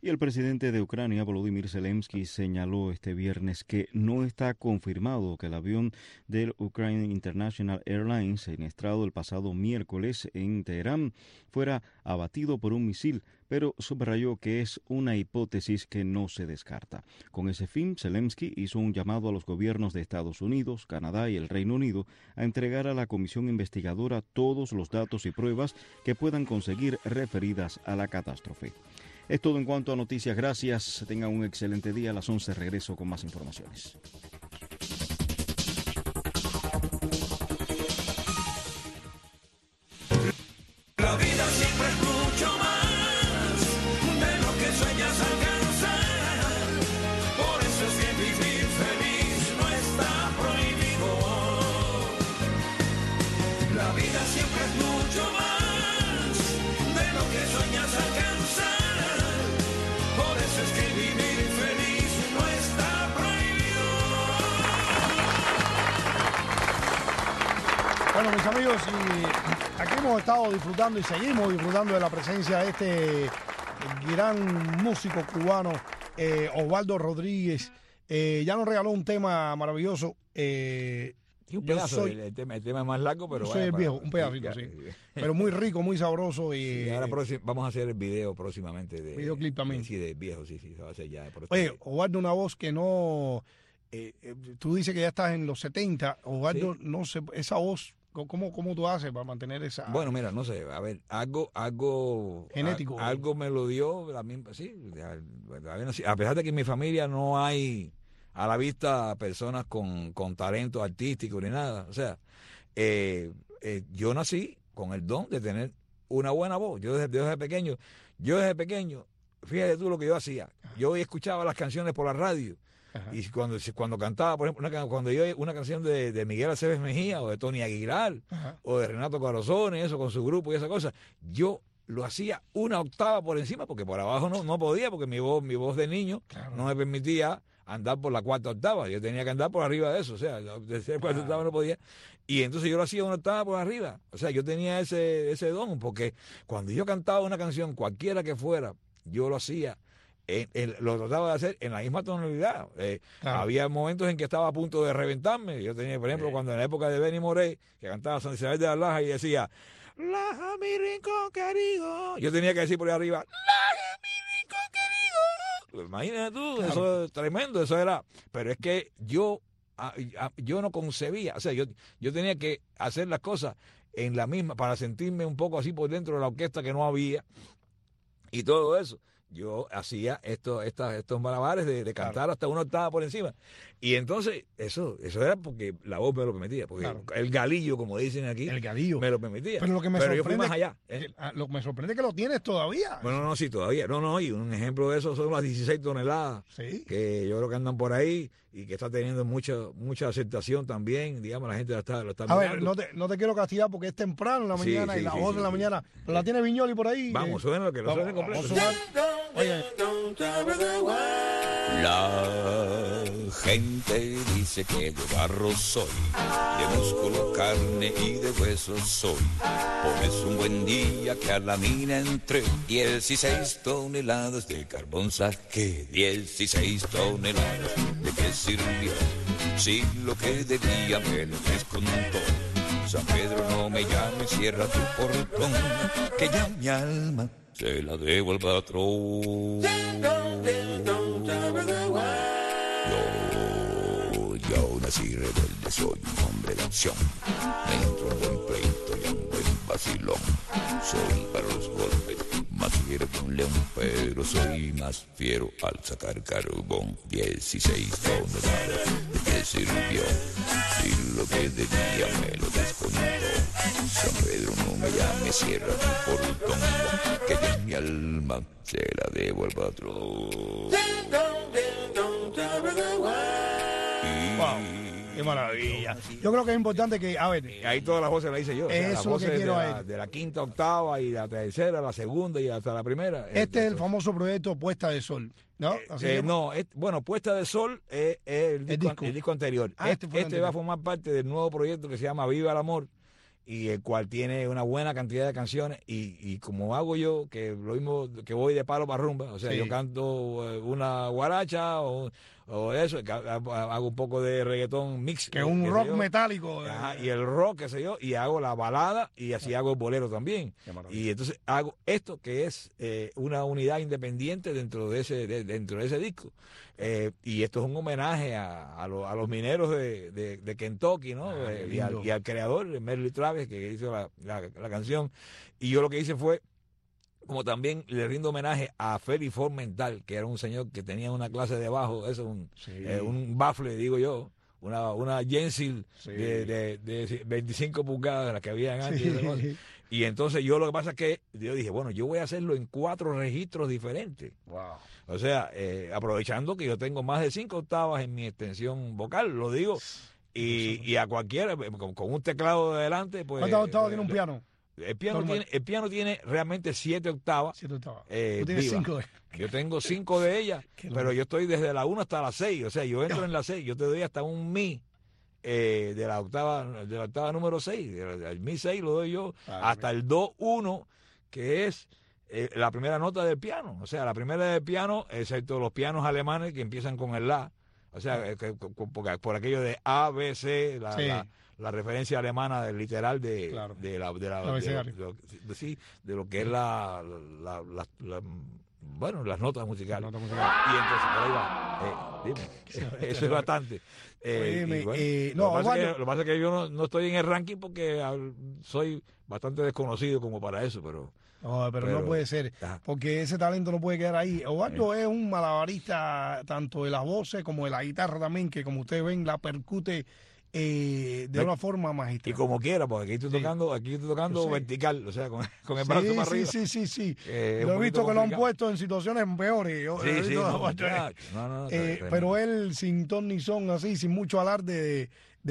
Y el presidente de Ucrania, Volodymyr Zelensky, señaló este viernes que no está confirmado que el avión del Ukraine International Airlines, siniestrado el pasado miércoles en Teherán, fuera abatido por un misil, pero subrayó que es una hipótesis que no se descarta. Con ese fin, Zelensky hizo un llamado a los gobiernos de Estados Unidos, Canadá y el Reino Unido a entregar a la comisión investigadora todos los datos y pruebas que puedan conseguir referidas a la catástrofe. Es todo en cuanto a noticias. Gracias. Tengan un excelente día. A las once regreso con más informaciones. La vida siempre es mucho más de lo que sueñas alcanzar. Por eso es que vivir feliz no está prohibido. La vida siempre es mucho más de lo que sueñas alcanzar. Por eso es que vivir feliz no está prohibido. Bueno, mis amigos, y aquí hemos estado disfrutando y seguimos disfrutando de la presencia de este gran músico cubano, eh, Osvaldo Rodríguez. Eh, ya nos regaló un tema maravilloso. Eh, Y un yo pedazo, soy, el, el tema, el tema es más largo, pero... yo soy el vaya, viejo, para- un pedacito, sí. Pero muy rico, muy sabroso. Y, Y ahora próxim- vamos a hacer el video próximamente. De, Videoclip también. Sí, de viejo, sí, sí, se va a hacer ya. por Oye, este- Osvaldo, una voz que no... eh, eh, tú dices que ya estás en los setenta. Osvaldo, Sí. no sé, esa voz, ¿cómo, cómo tú haces para mantener esa... Bueno, mira, no sé, a ver, algo, algo... Genético. a- algo me lo dio, la misma, sí, ya, todavía no sé. A pesar de que en mi familia no hay a la vista personas con, con talento artístico ni nada, o sea, eh, eh, yo nací con el don de tener una buena voz. Yo desde, desde pequeño, yo desde pequeño, fíjate tú lo que yo hacía. Yo escuchaba las canciones por la radio. Ajá. Y cuando, cuando cantaba, por ejemplo, una, can- cuando yo una canción de, de Miguel Aceves Mejía o de Tony Aguilar Ajá. o de Renato Carosone, eso con su grupo y esa cosa, yo lo hacía una octava por encima porque por abajo no, no podía, porque mi voz, mi voz de niño Claro. no me permitía andar por la cuarta octava. Yo tenía que andar por arriba de eso, o sea, de ser cuarta octava no podía. Y entonces yo lo hacía una octava por arriba. O sea, yo tenía ese, ese don, porque cuando yo cantaba una canción, cualquiera que fuera, yo lo hacía. En- en- lo trataba de hacer en la misma tonalidad. Eh, Claro. Había momentos en que estaba a punto de reventarme. Yo tenía, por ejemplo, cuando en la época de Benny Moré, que cantaba San Isabel de las Lajas y decía, Laja mi rincón querido. Yo tenía que decir por ahí arriba, Laja mi rincón querido. Imagínate tú, Claro. eso es tremendo, eso era. Pero es que yo, a- a- yo no concebía, o sea, yo, yo tenía que hacer las cosas en la misma, para sentirme un poco así por dentro de la orquesta que no había y todo eso. Yo hacía esto, estas, estos malabares de, de cantar hasta una octava por encima. Y entonces, eso eso era porque la voz me lo permitía. Porque Claro. el galillo, como dicen aquí, El galillo. me lo permitía. Pero lo que me yo sorprende fui más allá. ¿eh? que- ah, lo que me sorprende es que lo tienes todavía. Bueno, no, sí, todavía. No, no, y un ejemplo de eso son las dieciséis toneladas Sí. que yo creo que andan por ahí y que está teniendo mucha mucha aceptación también. Digamos, la gente lo está, lo está A ver, mirando. no te, no te quiero castigar porque es temprano en la Sí, mañana sí, y la sí, voz sí, en la sí. mañana. Pero la tiene Viñoli por ahí. Vamos, eh, suena lo que lo vamos- suene completo. vamos a sonar. Oye, La gente dice que de barro soy, de músculo, carne y de hueso soy. Por eso un buen día que a la mina entré, dieciséis toneladas de carbón saqué. dieciséis toneladas, ¿de qué sirvió? Si lo que debía me lo descontó. San Pedro, no me llame, cierra tu portón, que ya mi alma se la debo al patrón. Yo, yo nací rebelde, soy un hombre de acción. Me entro un buen pleito y un buen vacilón. Soy para los golpes más fiero que un león, pero soy más fiero al sacar carbón. dieciséis toneladas, ¿de qué sirvió? Si lo que debía me lo descontó. San Pedro, no me llame, cierra tu portón, que ya mi alma se la debo al patrón. wow, qué maravilla. Yo creo que es importante que, a ver, Y ahí todas las voces las hice yo. O sea, Eso las es lo que voces de quiero la, oír. de la quinta octava y la tercera, la segunda y hasta la primera. este es el Entonces, famoso proyecto Puesta de Sol, ¿no? Así Eh, que- no, es- bueno, Puesta de Sol es, es el, disco, disco. el disco anterior. Ah, este este fue el este va a anterior. formar parte del nuevo proyecto que se llama Viva el Amor y el cual tiene una buena cantidad de canciones, y, y como hago yo, que lo mismo que voy de palo para rumba, o sea, sí. yo canto una guaracha o, o eso, hago un poco de reggaetón mix. Que es un rock yo. metálico. Ajá, y el rock, qué sé yo, y hago la balada, y así hago el bolero también. Y entonces hago esto que es eh, una unidad independiente dentro de ese, de, dentro de ese disco. Eh, y esto es un homenaje a, a, lo, a los mineros de, de, de Kentucky, ¿no? Ah, eh, y, al, y al creador, Merle Travis, que hizo la, la, la canción. Y yo lo que hice fue, como también le rindo homenaje a Félix Formental, que era un señor que tenía una clase de bajo, eso, un, sí. eh, un baffle, digo yo, una, una Jensil sí. de, de, de veinticinco pulgadas, de las que habían antes. Sí. Y entonces yo lo que pasa es que yo dije, bueno, yo voy a hacerlo en cuatro registros diferentes. Wow. O sea, eh, aprovechando que yo tengo más de cinco octavas en mi extensión vocal, lo digo, y, y a cualquiera, con, con un teclado de adelante, pues... ¿Cuántas octavas tiene un piano? El piano, tiene, el piano tiene realmente siete octavas. Siete octavas. Eh, ¿Tú tienes viva. cinco de... Yo tengo cinco de ellas, pero yo estoy desde la una hasta la seis. O sea, yo entro en la seis, yo te doy hasta un mi eh, de la octava de la octava número seis. El mi seis lo doy yo ah, hasta el do uno, que es eh, la primera nota del piano. O sea, la primera del piano, excepto los pianos alemanes que empiezan con el la. O sea, eh, que, por, por aquello de A, B, C, la... Sí. la la referencia alemana del literal de, claro. de la de, la, de, de, lo, de, sí, de lo que es la, la, la, la bueno, las notas musicales. Las notas musicales. Y entonces por ahí va. Eh, dime, eso es bastante. Eh, Oye, bueno, eh, no, lo, que pasa que, lo que pasa es que yo no, no estoy en el ranking porque soy bastante desconocido como para eso, pero... No, pero, pero no puede ser, porque ese talento no puede quedar ahí. Osvaldo eh. es un malabarista tanto de las voces como de la guitarra también, que como ustedes ven la percute Eh, de una forma magistral. Y como quiera, porque aquí estoy tocando, sí. aquí estoy tocando vertical, o sea, con, con el sí, brazo para sí, arriba. Sí, sí, sí, eh, Yo he visto que lo han puesto en situaciones peores. Yo, sí, sí, no, no, no, no, eh, pero él sin ton ni son, así, sin mucho alarde de,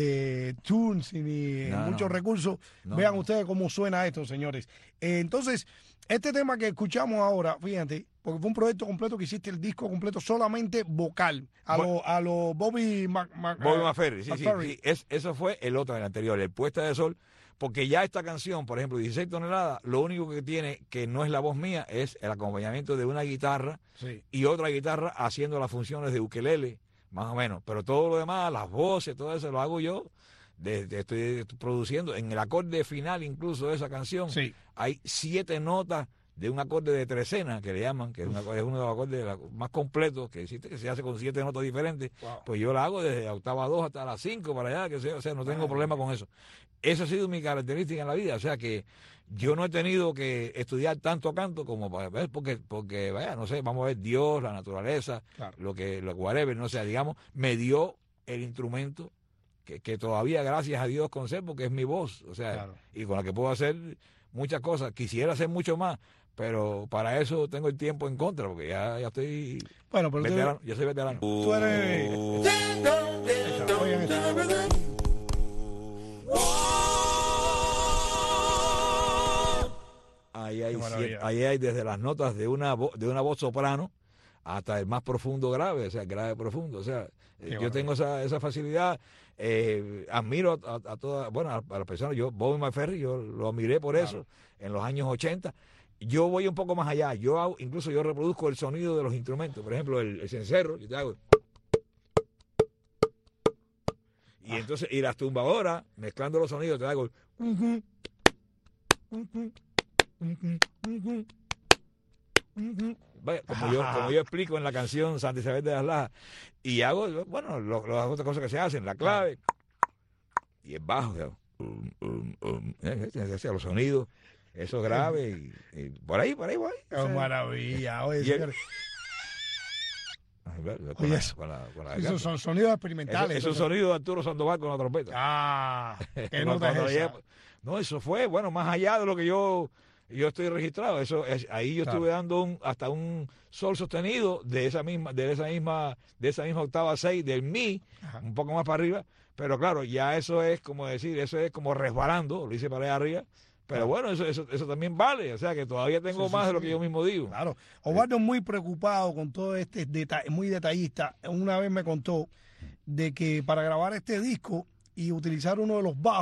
de tunes ni no, muchos no. recursos. No, Vean no. ustedes cómo suena esto, señores. Eh, entonces, este tema que escuchamos ahora, fíjate, porque fue un proyecto completo que hiciste el disco completo solamente vocal, a lo, bueno, a lo Bobby Mac, Mac, Bobby McFerrin, sí, sí, sí. Es, eso fue el otro, el anterior, el Puesta de Sol, porque ya esta canción, por ejemplo, dieciséis toneladas, lo único que tiene, que no es la voz mía, es el acompañamiento de una guitarra sí. y otra guitarra haciendo las funciones de ukelele, más o menos, pero todo lo demás, las voces, todo eso lo hago yo. De, de, estoy, estoy produciendo, en el acorde final incluso de esa canción, sí. hay siete notas de un acorde de trecena, que le llaman, que es, una, es uno de los acordes más completos que existe, que se hace con siete notas diferentes. Wow. Pues yo la hago desde la octava dos hasta las cinco para allá, que sea, o sea, no tengo Ay, problema con eso. Esa ha sido mi característica en la vida, o sea que yo no he tenido que estudiar tanto canto como para ver, porque, porque vaya, no sé, vamos a ver, Dios, la naturaleza, claro. lo que, lo whatever, no sé, digamos, me dio el instrumento que, que todavía, gracias a Dios, conservo, que es mi voz, o sea, claro. y con la que puedo hacer muchas cosas. Quisiera hacer mucho más, pero para eso tengo el tiempo en contra, porque ya, ya estoy bueno, pero veterano, tú, ya soy veterano. Tú eres... Ahí hay, siete, ahí hay desde las notas de una, vo, de una voz soprano hasta el más profundo grave, o sea, grave profundo, o sea, Qué yo maravilla. tengo esa, esa facilidad. Eh, admiro a, a, a todas, bueno, a, a las personas, yo, Bobby McFerrin, yo lo admiré por eso, claro. en los años ochenta. Yo voy un poco más allá, yo hago, incluso yo reproduzco el sonido de los instrumentos, por ejemplo, el, el cencerro, yo te hago... Y ah. entonces, y las tumbadoras, mezclando los sonidos, te hago... Vaya, como, yo, como yo explico en la canción Santa Isabel de las Lajas, y hago, bueno, lo, lo, las otras cosas que se hacen, la clave y el bajo, um, um, um, eh, los sonidos, eso grave, y, y por ahí, por ahí, por ahí. ¡Qué maravilla! Oye, señores. Con Oye, la, eso, con la, con la esos son sonidos experimentales. Eso, es un sonido de Arturo Sandoval con la trompeta. Ah, ¿qué nota es esa? No, eso fue, bueno, más allá de lo que yo... Yo estoy registrado, eso es, ahí yo claro. estuve dando un, hasta un sol sostenido de esa misma, de esa misma, de esa misma octava seis del mi, Ajá. un poco más para arriba, pero claro, ya eso es como decir, eso es como resbalando, lo hice para allá arriba, pero claro. bueno, eso, eso, eso también vale, o sea que todavía tengo sí, más sí, de lo sí. que yo mismo digo. Claro, Osvaldo es muy preocupado con todo este detalle, muy detallista. Una vez me contó de que para grabar este disco y utilizar uno de los bajos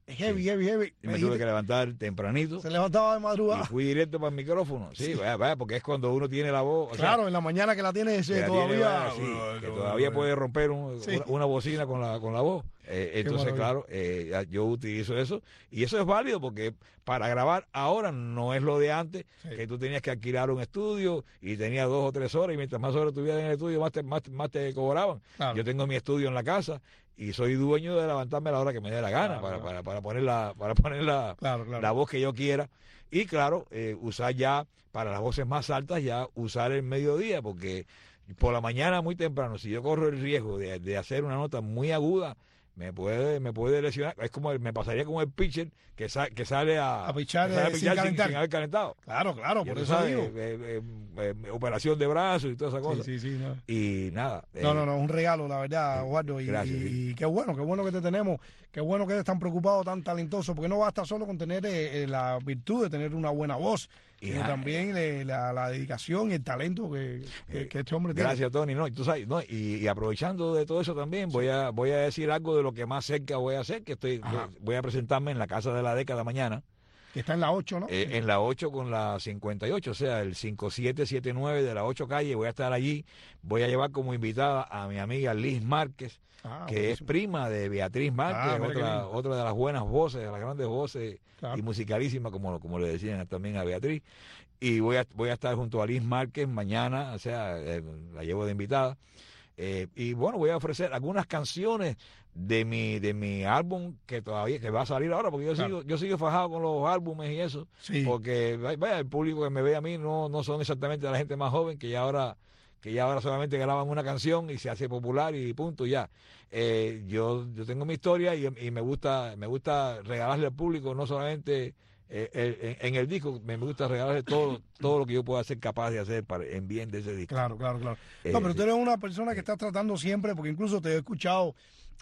Heavy, sí. heavy, heavy. Y me, me tuve que levantar tempranito. Se levantaba de madrugada. Y fui directo para el micrófono. Sí, sí. Vaya, vaya, porque es cuando uno tiene la voz. O claro, sea, en la mañana que la tiene ese, la todavía. Tiene, vaya, sí, que todavía puede romper un, sí. una, una bocina con la, con la voz. Eh, entonces, claro, eh, yo utilizo eso. Y eso es válido porque para grabar ahora no es lo de antes, sí. que tú tenías que alquilar un estudio y tenías dos o tres horas y mientras más horas tuvieras en el estudio, más te, más, más te cobraban. Claro. Yo tengo mi estudio en la casa y soy dueño de levantarme a la hora que me dé la gana, claro, para, claro. Para, para poner, la, para poner la, claro, claro. la voz que yo quiera. Y claro, eh, usar ya, para las voces más altas, ya usar el mediodía, porque por la mañana muy temprano, si yo corro el riesgo de, de hacer una nota muy aguda, me puede me puede lesionar. Es como me pasaría como el pitcher que, sa, que sale a, a pichar, que sale a sin, pichar calentar. sin, sin haber calentado. Claro, claro, y por eso eso digo. digo. Eh, eh, eh, eh, operación de brazos y todas esas cosas. Sí, sí, sí. No. Y nada. No, eh, no, no, un regalo, la verdad, Eduardo. Y, gracias, y, sí. y qué bueno, qué bueno que te tenemos. Qué bueno que eres tan preocupado, tan talentoso, porque no basta solo con tener eh, la virtud de tener una buena voz, y sino también eh, la, la dedicación y el talento que, que, que este hombre tiene. Gracias, Tony. No, y, tú sabes, no, y, y aprovechando de todo eso también, voy a voy a decir algo de lo que más cerca voy a hacer, que estoy Ajá. voy a presentarme en la Casa de la Década mañana. Que está en la ocho, ¿no? Eh, en la ocho con la cincuenta y ocho, o sea, el cinco siete siete nueve de la ocho calle. Voy a estar allí. Voy a llevar como invitada a mi amiga Liz Márquez, ah, que buenísimo. Es prima de Beatriz Márquez, ah, otra, otra de las buenas voces, de las grandes voces claro. y musicalísimas, como, como le decían también a Beatriz. Y voy a, voy a estar junto a Liz Márquez mañana, o sea, eh, la llevo de invitada. Eh, y bueno, voy a ofrecer algunas canciones de mi de mi álbum que todavía que va a salir ahora, porque yo claro. sigo yo sigo fajado con los álbumes y eso, sí. porque vaya, el público que me ve a mí no no son exactamente la gente más joven que ya ahora que ya ahora solamente graban una canción y se hace popular y punto ya. Eh, yo yo tengo mi historia y, y me gusta me gusta regalarle al público no solamente Eh, eh, en, en el disco me gusta regalarle todo todo lo que yo pueda ser capaz de hacer para, en bien de ese disco. Claro, claro, claro. No, eh, pero tú eres una persona que estás tratando siempre, porque incluso te he escuchado,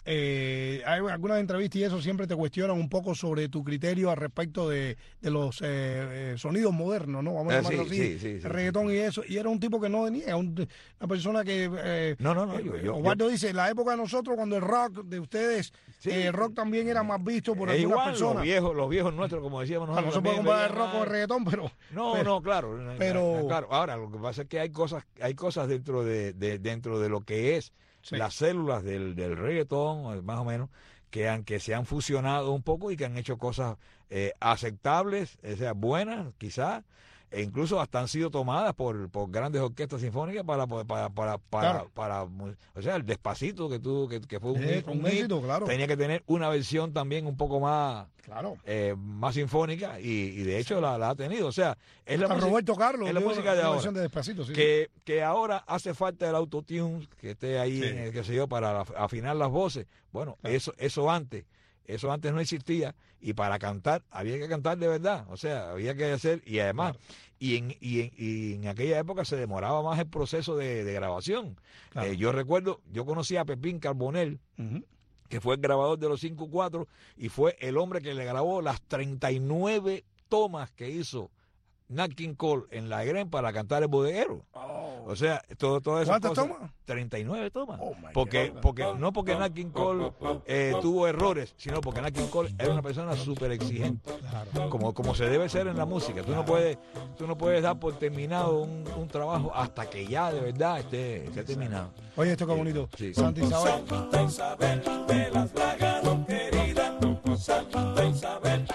eh, hay algunas entrevistas y eso siempre te cuestionan un poco sobre tu criterio al respecto de, de los eh, eh, sonidos modernos, ¿no? Vamos a llamarlo eh, sí, así, sí, sí, sí, el reggaetón sí. y eso. Y era un tipo que no venía, un, una persona que... Eh, no, no, no. Yo, yo, Osvaldo yo, dice, la época de nosotros, cuando el rock de ustedes, sí, eh, el rock también era más visto por algunas igual, personas. Los viejos, los viejos nuestros, como decíamos nosotros. No se puede comparar el rock con el reggaetón, pero... No, pero, no, claro. Pero... Claro, ahora lo que pasa es que hay cosas, hay cosas dentro de, de dentro de lo que es sí. las células del, del reggaetón, más o menos, que, han, que se han fusionado un poco y que han hecho cosas eh, aceptables, o sea, buenas, quizás, e incluso hasta han sido tomadas por, por grandes orquestas sinfónicas para para para para, para, claro. para, para o sea, el Despacito que tuvo que, que fue un, eh, un, un éxito, claro. Tenía que tener una versión también un poco más claro eh, más sinfónica y, y de hecho la, la ha tenido, o sea, es la, música, Roberto Carlos, es la música de ahora de Despacito, sí, que, que ahora hace falta el autotune que esté ahí, sí. en el, qué sé yo, para afinar las voces. Bueno, claro. eso eso antes Eso antes no existía y para cantar había que cantar de verdad, o sea, había que hacer y además claro. y, en, y, en, y en aquella época se demoraba más el proceso de, de grabación. Claro. Eh, yo recuerdo, yo conocí a Pepín Carbonell, uh-huh. que fue el grabador de los cinco cuatro y fue el hombre que le grabó las treinta y nueve tomas que hizo Nat King Cole en la Gren para cantar El Bodeguero. Oh. O sea, todo, todo eso. ¿Cuántas tomas? treinta y nueve tomas. Oh porque, porque, no porque Nat King Cole eh, tuvo errores, sino porque Nat King Cole era una persona súper exigente. Claro. Como, como se debe ser en la música. Tú no puedes, tú no puedes dar por terminado un, un trabajo hasta que ya de verdad esté, esté terminado. Oye, esto qué bonito. Sí. Santa Isabel. Santa Isabel de las Plagas, querida. Santa Isabel.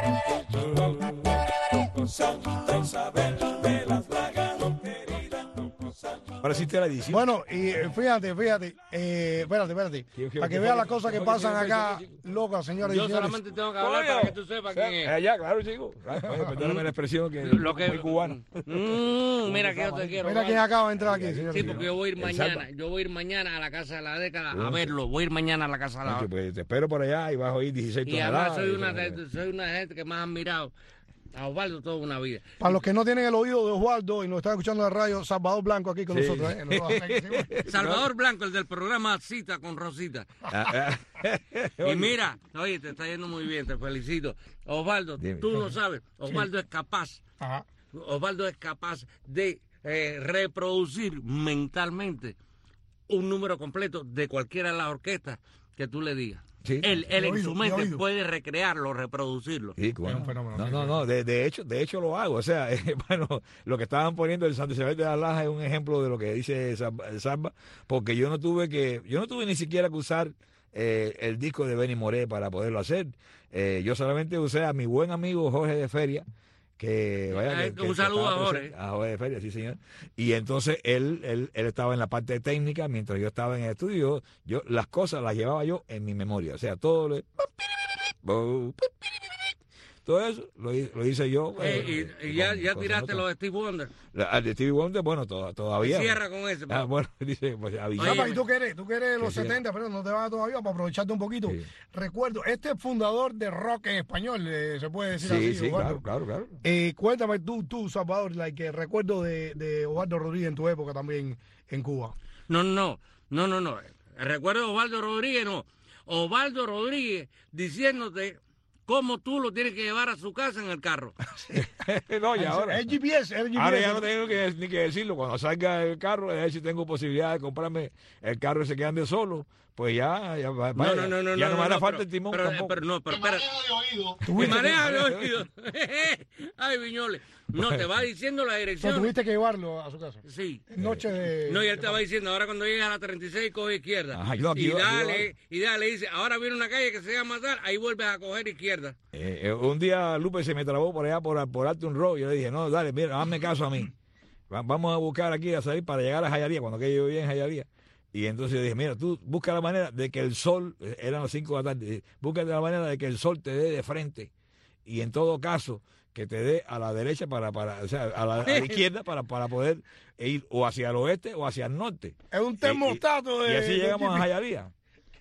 Santa Isabel de las Plagas, querida. Ahora sí te la edición. Bueno, y fíjate, fíjate, eh, espérate, espérate, para que vean las cosas que pasan acá, locas, señores y Yo señores. solamente tengo que hablar para que tú sepas quién es. Allá, claro, chico. Perdóname la expresión que Lo que es muy cubana. Mm, mira que yo te quiero. Mira quién acaba de entrar aquí, señor. Sí, porque yo voy a ir mañana, yo voy a ir mañana a la Casa de la Década a verlo, voy a ir mañana a la Casa de la Década. Pues te espero por allá y vas a oír dieciséis Y toneladas. además soy una, de, soy una gente que más ha admirado a Osvaldo toda una vida. Para los que no tienen el oído de Osvaldo y nos están escuchando en la radio, Salvador Blanco aquí con sí. nosotros. ¿eh? Salvador Blanco, el del programa Cita con Rosita. Y mira, oye, te está yendo muy bien, te felicito. Osvaldo, Dime. Tú lo sabes, Osvaldo sí. es capaz, Ajá. Osvaldo es capaz de eh, reproducir mentalmente un número completo de cualquiera de las orquestas que tú le digas. Sí. Él, él en oído, su mente oído. puede recrearlo, reproducirlo. Sí, bueno. Es un fenómeno, No, sí. no, no, de, de hecho, de hecho lo hago. O sea, eh, bueno, lo que estaban poniendo el Santa Isabel de la Laja es un ejemplo de lo que dice Samba, Samba, porque yo no tuve que, yo no tuve ni siquiera que usar eh, el disco de Benny Moré para poderlo hacer. Eh, yo solamente usé a mi buen amigo Jorge de Feria, que vaya Eh, que- un que saludo estaba a Jorge. presente- a Jorge de Feria, sí señor. Y entonces él, él, él estaba en la parte técnica mientras yo estaba en el estudio. Yo las cosas las llevaba yo en mi memoria, o sea, todo lo, todo eso lo, hi- lo hice yo. Eh, eh, y, y ya, con- ya con tiraste Sonota. los de Steve Wonder. La- al de Stevie Wonder, bueno, to- todavía. Cierra con ese. Ah, papá. bueno, dice, pues avisó. Rafa, y tú que eres, tú que eres de los Que sí. setenta, pero no te vas todavía para aprovecharte un poquito. Sí. Recuerdo, este es fundador de rock en español, eh, se puede decir Sí, así. sí, Osvaldo. claro, claro, claro. Eh, cuéntame tú, tú, Salvador, like, que recuerdo de, de Osvaldo Rodríguez en tu época también en Cuba. No, no, no, no, no. Recuerdo a Osvaldo Rodríguez, no. Osvaldo Rodríguez diciéndote cómo tú lo tienes que llevar a su casa en el carro. No, y ahora. El G P S, el G P S. Ahora ya no tengo que, ni que decirlo. Cuando salga el carro, a ver si tengo posibilidad de comprarme el carro y se quedan de solo. Pues ya, ya, va- No, vaya, no, no, no. ya no, no, me hará no, falta pero- el timón pero, tampoco. pero no, pero espera. Tuviste Me que- maneja de oído. Ay, Viñoles. No, te va diciendo la O sea, dirección. tuviste que llevarlo a su casa. Sí. Noche de... No, y él te va diciendo, ahora cuando llegues a la treinta y seis, coge izquierda. Ajá, yo aquí, y yo aquí, dale, y dale, dice, ahora viene una calle que se llama tal, ahí vuelves a coger izquierda. Eh, eh, un día Lupe se me trabó por allá por, por Alton Road. Yo le dije, no, dale, mira, hazme caso a mí. Va- Vamos a buscar aquí a salir para llegar a Jayalía, cuando aquello yo vivía en Jayalía. Y entonces yo dije, mira, tú busca la manera de que el sol, eh, eran las cinco de la tarde, eh, busca la manera de que el sol te dé de frente. Y en todo caso, que te dé a la derecha para, para o sea, a la, a la izquierda para, para poder ir o hacia el oeste o hacia el norte. Es un termostato Y, y de... así de llegamos G P S. a Jayalía.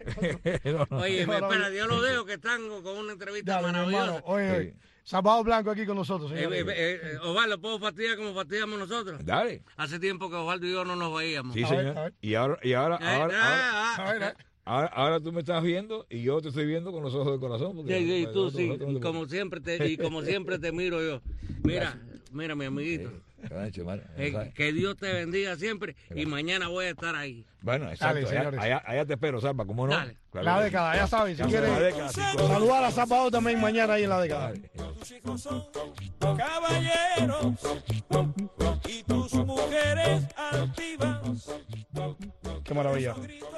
No, no. Oye, Qué me espera, maravilla. Dios lo dejo que están con una entrevista Dale, mi maravillosa. hermano. Oye, Sí. Salvador Blanco aquí con nosotros, Eh, señores. eh, eh, Osvaldo, ¿puedo fastidiar como fastidiamos nosotros? Dale. Hace tiempo que Osvaldo y yo no nos veíamos. Sí, A ver, señor. a ver. Y ahora, y ahora, Eh, ahora, ah, ahora, ah, A ver, a ver. ahora, ahora tú me estás viendo y yo te estoy viendo con los ojos del corazón. porque Sí, sí, tú nosotros- sí, nosotros no te- como siempre te, y como siempre te miro yo. Mira, mira mi amiguito, Eh, ¿qué has hecho, Mara? eh, ¿Sabes? que Dios te bendiga siempre y mañana voy a estar ahí. Bueno, exacto. Dale, allá, señores. allá, allá te espero, Salva, ¿cómo no? Dale. Claro La que sí. década, ya saben, si Ya quieren sabes, la década, cinco años. saludar a Salvador también mañana ahí en la década. Dale. Tus hijos son caballeros y tus mujeres altivas. Qué maravilla.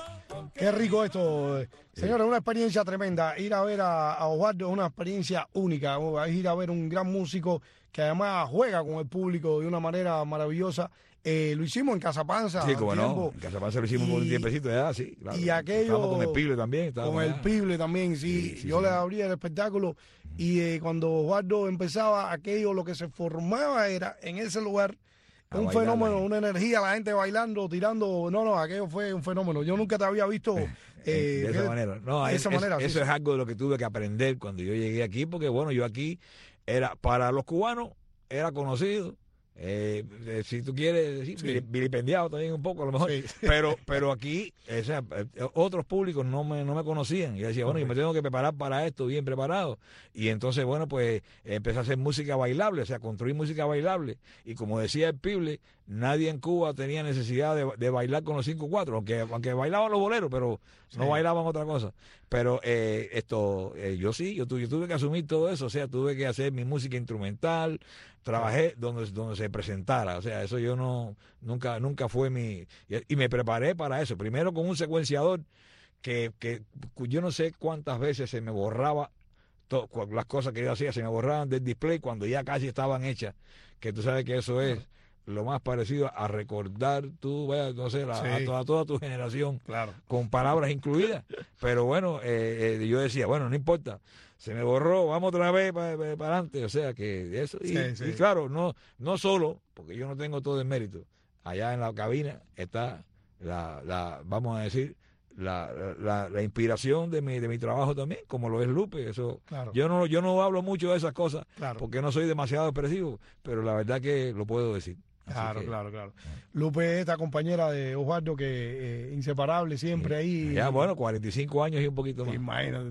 Qué rico esto. eh. Señores, una experiencia tremenda. Ir a ver a, a Osvaldo es una experiencia única. Es ir a ver un gran músico que además juega con el público de una manera maravillosa. Eh, lo hicimos en Casa Panza. Sí, como no. tiempo. En Casa Panza lo hicimos por un Y- tiempecito, ya, sí. Claro. y aquello- Estábamos con el Pible también. estábamos Con el allá. Pible también, sí. Sí, sí, Yo sí. le abría el espectáculo y eh, cuando Osvaldo empezaba, aquello lo que se formaba era en ese lugar A un bailar fenómeno, la gente. una energía, la gente bailando, tirando. No, no, aquello fue un fenómeno. Yo nunca te había visto eh, de esa eh, manera. No, de es- esa es- manera, sí, eso sí. es algo de lo que tuve que aprender cuando yo llegué aquí, porque bueno, yo aquí era, para los cubanos, era conocido. Eh, eh, si tú quieres decir, Sí. vili- vilipendiado también un poco a lo mejor, Sí. pero pero aquí o sea, eh, otros públicos no me, no me conocían y yo decía, bueno, yo me tengo que preparar para esto bien preparado y entonces bueno, pues empecé a hacer música bailable, o sea, construir música bailable y como decía el Pible, nadie en Cuba tenía necesidad de, de bailar con los cinco cuatro, aunque aunque bailaban los boleros, pero no Sí. bailaban otra cosa. Pero eh, esto, eh, yo sí, yo, tu- yo tuve que asumir todo eso, o sea, tuve que hacer mi música instrumental, trabajé donde, donde se presentara, o sea, eso yo no, nunca, nunca fue mi, y, y me preparé para eso, primero con un secuenciador que, que yo no sé cuántas veces se me borraba to- cu- las cosas que yo hacía, se me borraban del display cuando ya casi estaban hechas, que tú sabes que eso es lo más parecido a recordar tú, vaya, no sé, la- Sí. a, toda, toda tu generación Claro. con palabras incluidas. Pero bueno, eh, eh, yo decía, bueno, no importa, se me borró, vamos otra vez para adelante. O sea que eso, y, Sí, sí. y claro, no, no solo, porque yo no tengo todo el mérito. Allá en la cabina está la, la vamos a decir, la, la, la inspiración de mi, de mi trabajo también, como lo es Lupe. Eso, Claro. yo no, yo no hablo mucho de esas cosas Claro. porque no soy demasiado expresivo, pero la verdad que lo puedo decir. Así Claro, que, claro, claro. Lupe, esta compañera de Osvaldo, que eh, inseparable siempre ahí. Ya, bueno, cuarenta y cinco años y un poquito más. Imagínate tú.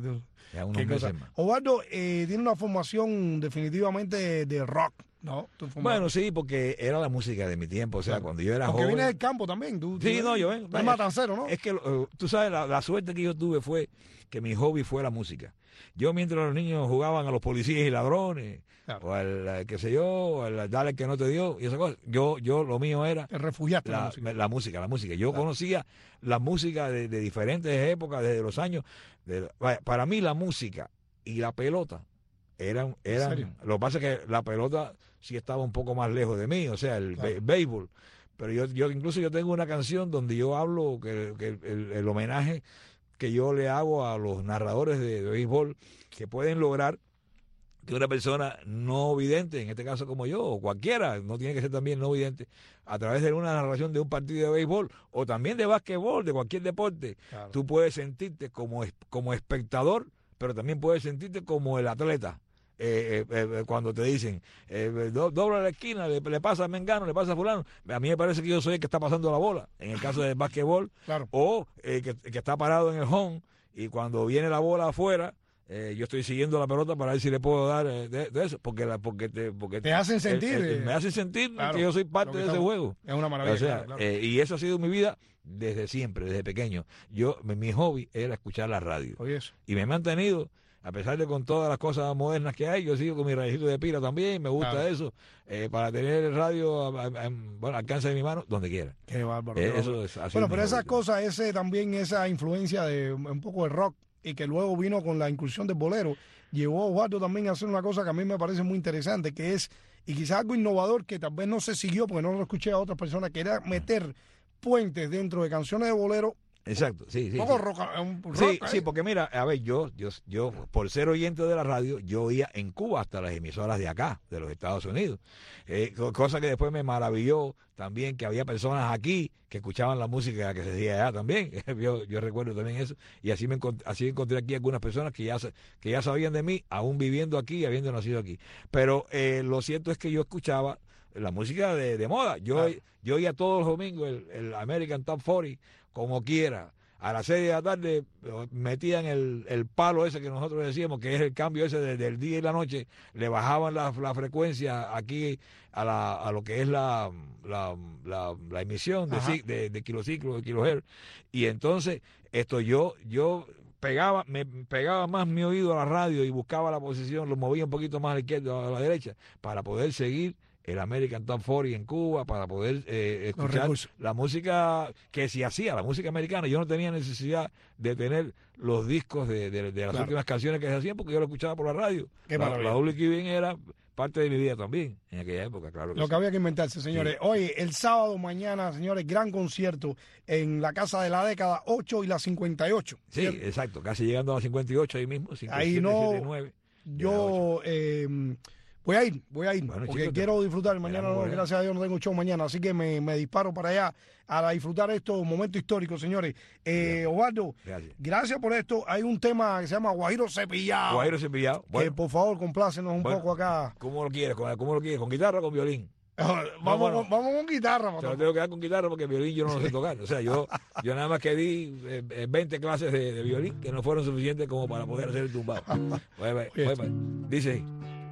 Ya unos meses más. Osvaldo eh, tiene una formación definitivamente de rock, ¿no? Bueno, sí, porque era la música de mi tiempo, o sea, claro. Cuando yo era porque joven. Porque vienes del campo también, tú. Sí, tú no, yo vengo. Es matancero, ¿no? Es que, uh, tú sabes, la, la suerte que yo tuve fue que mi hobby fue la música. Yo, mientras los niños jugaban a los policías y ladrones, claro. o al, qué sé yo, o al dale que no te dio, y esas cosas, yo, yo lo mío era... El refugiaste la, la música. La música, la música. Yo claro. conocía la música de, de diferentes épocas, desde los años... De, para mí la música y la pelota eran... eran lo que pasa es que la pelota sí estaba un poco más lejos de mí, o sea, el claro. béisbol. Pero yo, yo incluso yo tengo una canción donde yo hablo que, que el, el homenaje que yo le hago a los narradores de, de béisbol que pueden lograr que una persona no vidente, en este caso como yo, o cualquiera, no tiene que ser también no vidente, a través de una narración de un partido de béisbol o también de básquetbol, de cualquier deporte, claro. tú puedes sentirte como, como espectador, pero también puedes sentirte como el atleta. Eh, eh, eh, cuando te dicen eh, do, dobla la esquina, le, le pasa a Mengano, le pasa a fulano, a mí me parece que yo soy el que está pasando la bola, en el caso del básquetbol, claro. o eh, que, que está parado en el home y cuando viene la bola afuera, eh, yo estoy siguiendo la pelota para ver si le puedo dar eh, de, de eso, porque la, porque te, porque te hacen sentir, el, el, me hacen sentir claro, que yo soy parte de ese juego. Es una maravilla. O sea, claro, claro. Eh, y eso ha sido mi vida desde siempre, desde pequeño. Yo, mi hobby era escuchar la radio. Oye, eso. Y me he mantenido. A pesar de con todas las cosas modernas que hay, yo sigo con mi rayito de pila también, me gusta claro. eso, eh, para tener el radio a, a, a, bueno, al alcance de mi mano, donde quiera. Qué bárbaro. Eh, qué eso bárbaro. Es, así bueno, pero es esas cosas, ese también esa influencia de un poco de rock, y que luego vino con la inclusión del bolero, llevó a Osvaldo también a hacer una cosa que a mí me parece muy interesante, que es, y quizás algo innovador que tal vez no se siguió, porque no lo escuché a otras personas, que era meter puentes dentro de canciones de bolero. Exacto, sí, sí. Un poco sí. rock, un rock, sí, ¿eh? sí, porque mira, a ver, yo, yo, yo, por ser oyente de la radio, yo oía en Cuba hasta las emisoras de acá, de los Estados Unidos. Eh, cosa que después me maravilló también que había personas aquí que escuchaban la música que se hacía allá también. yo, yo recuerdo también eso. Y así me encontré, así encontré aquí algunas personas que ya, que ya sabían de mí, aún viviendo aquí y habiendo nacido aquí. Pero eh, lo cierto es que yo escuchaba la música de, de moda. Yo, ah. yo oía todos los domingos el, el American Top cuarenta, como quiera. A las seis de la tarde metían el, el palo ese que nosotros decíamos, que es el cambio ese de, del día y la noche, le bajaban la, la frecuencia aquí a, la, a lo que es la, la, la, la emisión de, de, de kilociclo, de kilohertz. Y entonces, esto yo, yo pegaba, me pegaba más mi oído a la radio y buscaba la posición, lo movía un poquito más a la izquierda o a la derecha, para poder seguir el American Top cuarenta en Cuba, para poder eh, escuchar la música que se hacía, la música americana. Yo no tenía necesidad de tener los discos de, de, de las claro. últimas canciones que se hacían, porque yo lo escuchaba por la radio. Qué la, maravilla. La W Q B era parte de mi vida también, en aquella época, claro. Que lo sí. que había que inventarse, señores. Sí. Oye, el sábado mañana, señores, gran concierto en la Casa de la Década, ocho y la cincuenta y ocho. Sí, ¿cierto? Exacto, casi llegando a la cincuenta y ocho ahí mismo. cincuenta y siete, ahí no, setenta y nueve, yo... Eh, Voy a ir, voy a ir, bueno, porque chico, quiero te... disfrutar. Mañana, no, gracias a Dios, no tengo show mañana, así que me, me disparo para allá a disfrutar estos momentos históricos, señores. Eh, Osvaldo, gracias. gracias por esto. Hay un tema que se llama Guajiro Cepillado. Guajiro Cepillado. Bueno. Que por favor, complácenos un bueno, poco acá. ¿Cómo lo quieres? ¿Cómo lo quieres? ¿Con guitarra o con violín? vamos, no, bueno, con, vamos con guitarra. Te lo tengo que dar con guitarra porque violín yo no lo sé tocar. O sea, yo, yo nada más que di eh, veinte clases de, de violín que no fueron suficientes como para poder hacer el tumbado. Voy, voy, voy, voy. Dice...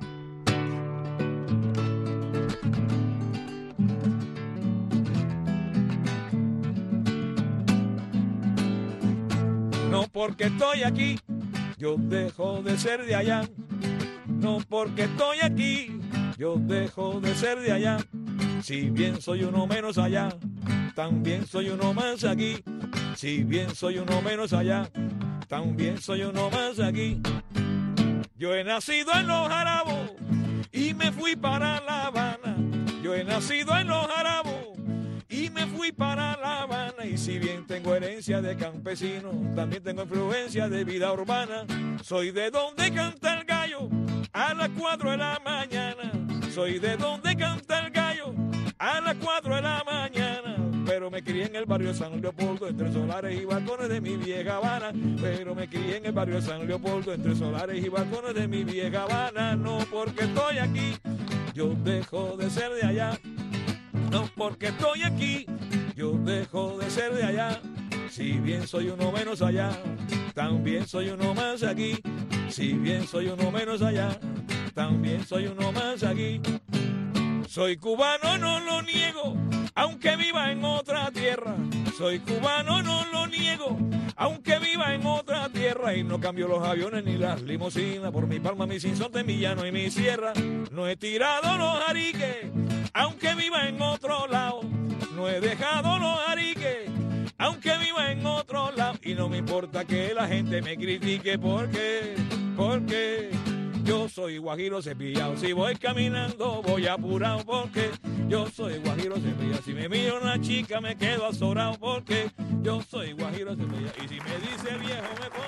No porque estoy aquí, yo dejo de ser de allá. No porque estoy aquí, yo dejo de ser de allá. Si bien soy uno menos allá, también soy uno más aquí. Si bien soy uno menos allá, también soy uno más aquí. Yo he nacido en los Jarabos y me fui para La Habana. Yo he nacido en los Jarabos y me fui para La Habana. Y si bien tengo herencia de campesino, también tengo influencia de vida urbana. Soy de donde canta el gallo a las cuatro de la mañana. Soy de donde canta el gallo a las cuatro de la mañana. Pero me crié en el barrio San Leopoldo, entre solares y balcones de mi vieja Habana. Pero me crié en el barrio San Leopoldo, entre solares y balcones de mi vieja Habana. No porque estoy aquí, yo dejo de ser de allá. No porque estoy aquí, yo dejo de ser de allá. Si bien soy uno menos allá, también soy uno más aquí. Si bien soy uno menos allá, también soy uno más aquí. Soy cubano, no lo niego, aunque viva en otra tierra. Soy cubano, no lo niego, aunque viva en otra tierra. Y no cambio los aviones ni las limusinas por mi palma, mi sinsonte, mi llano y mi sierra. No he tirado los ariques, aunque viva en otro lado. No he dejado los ariques, aunque viva en otro lado. Y no me importa que la gente me critique porque, porque yo soy guajiro cepillado. Si voy caminando voy apurado porque yo soy guajiro cepillado. Si me mira una chica me quedo azorado porque yo soy guajiro cepillado. Y si me dice viejo me pongo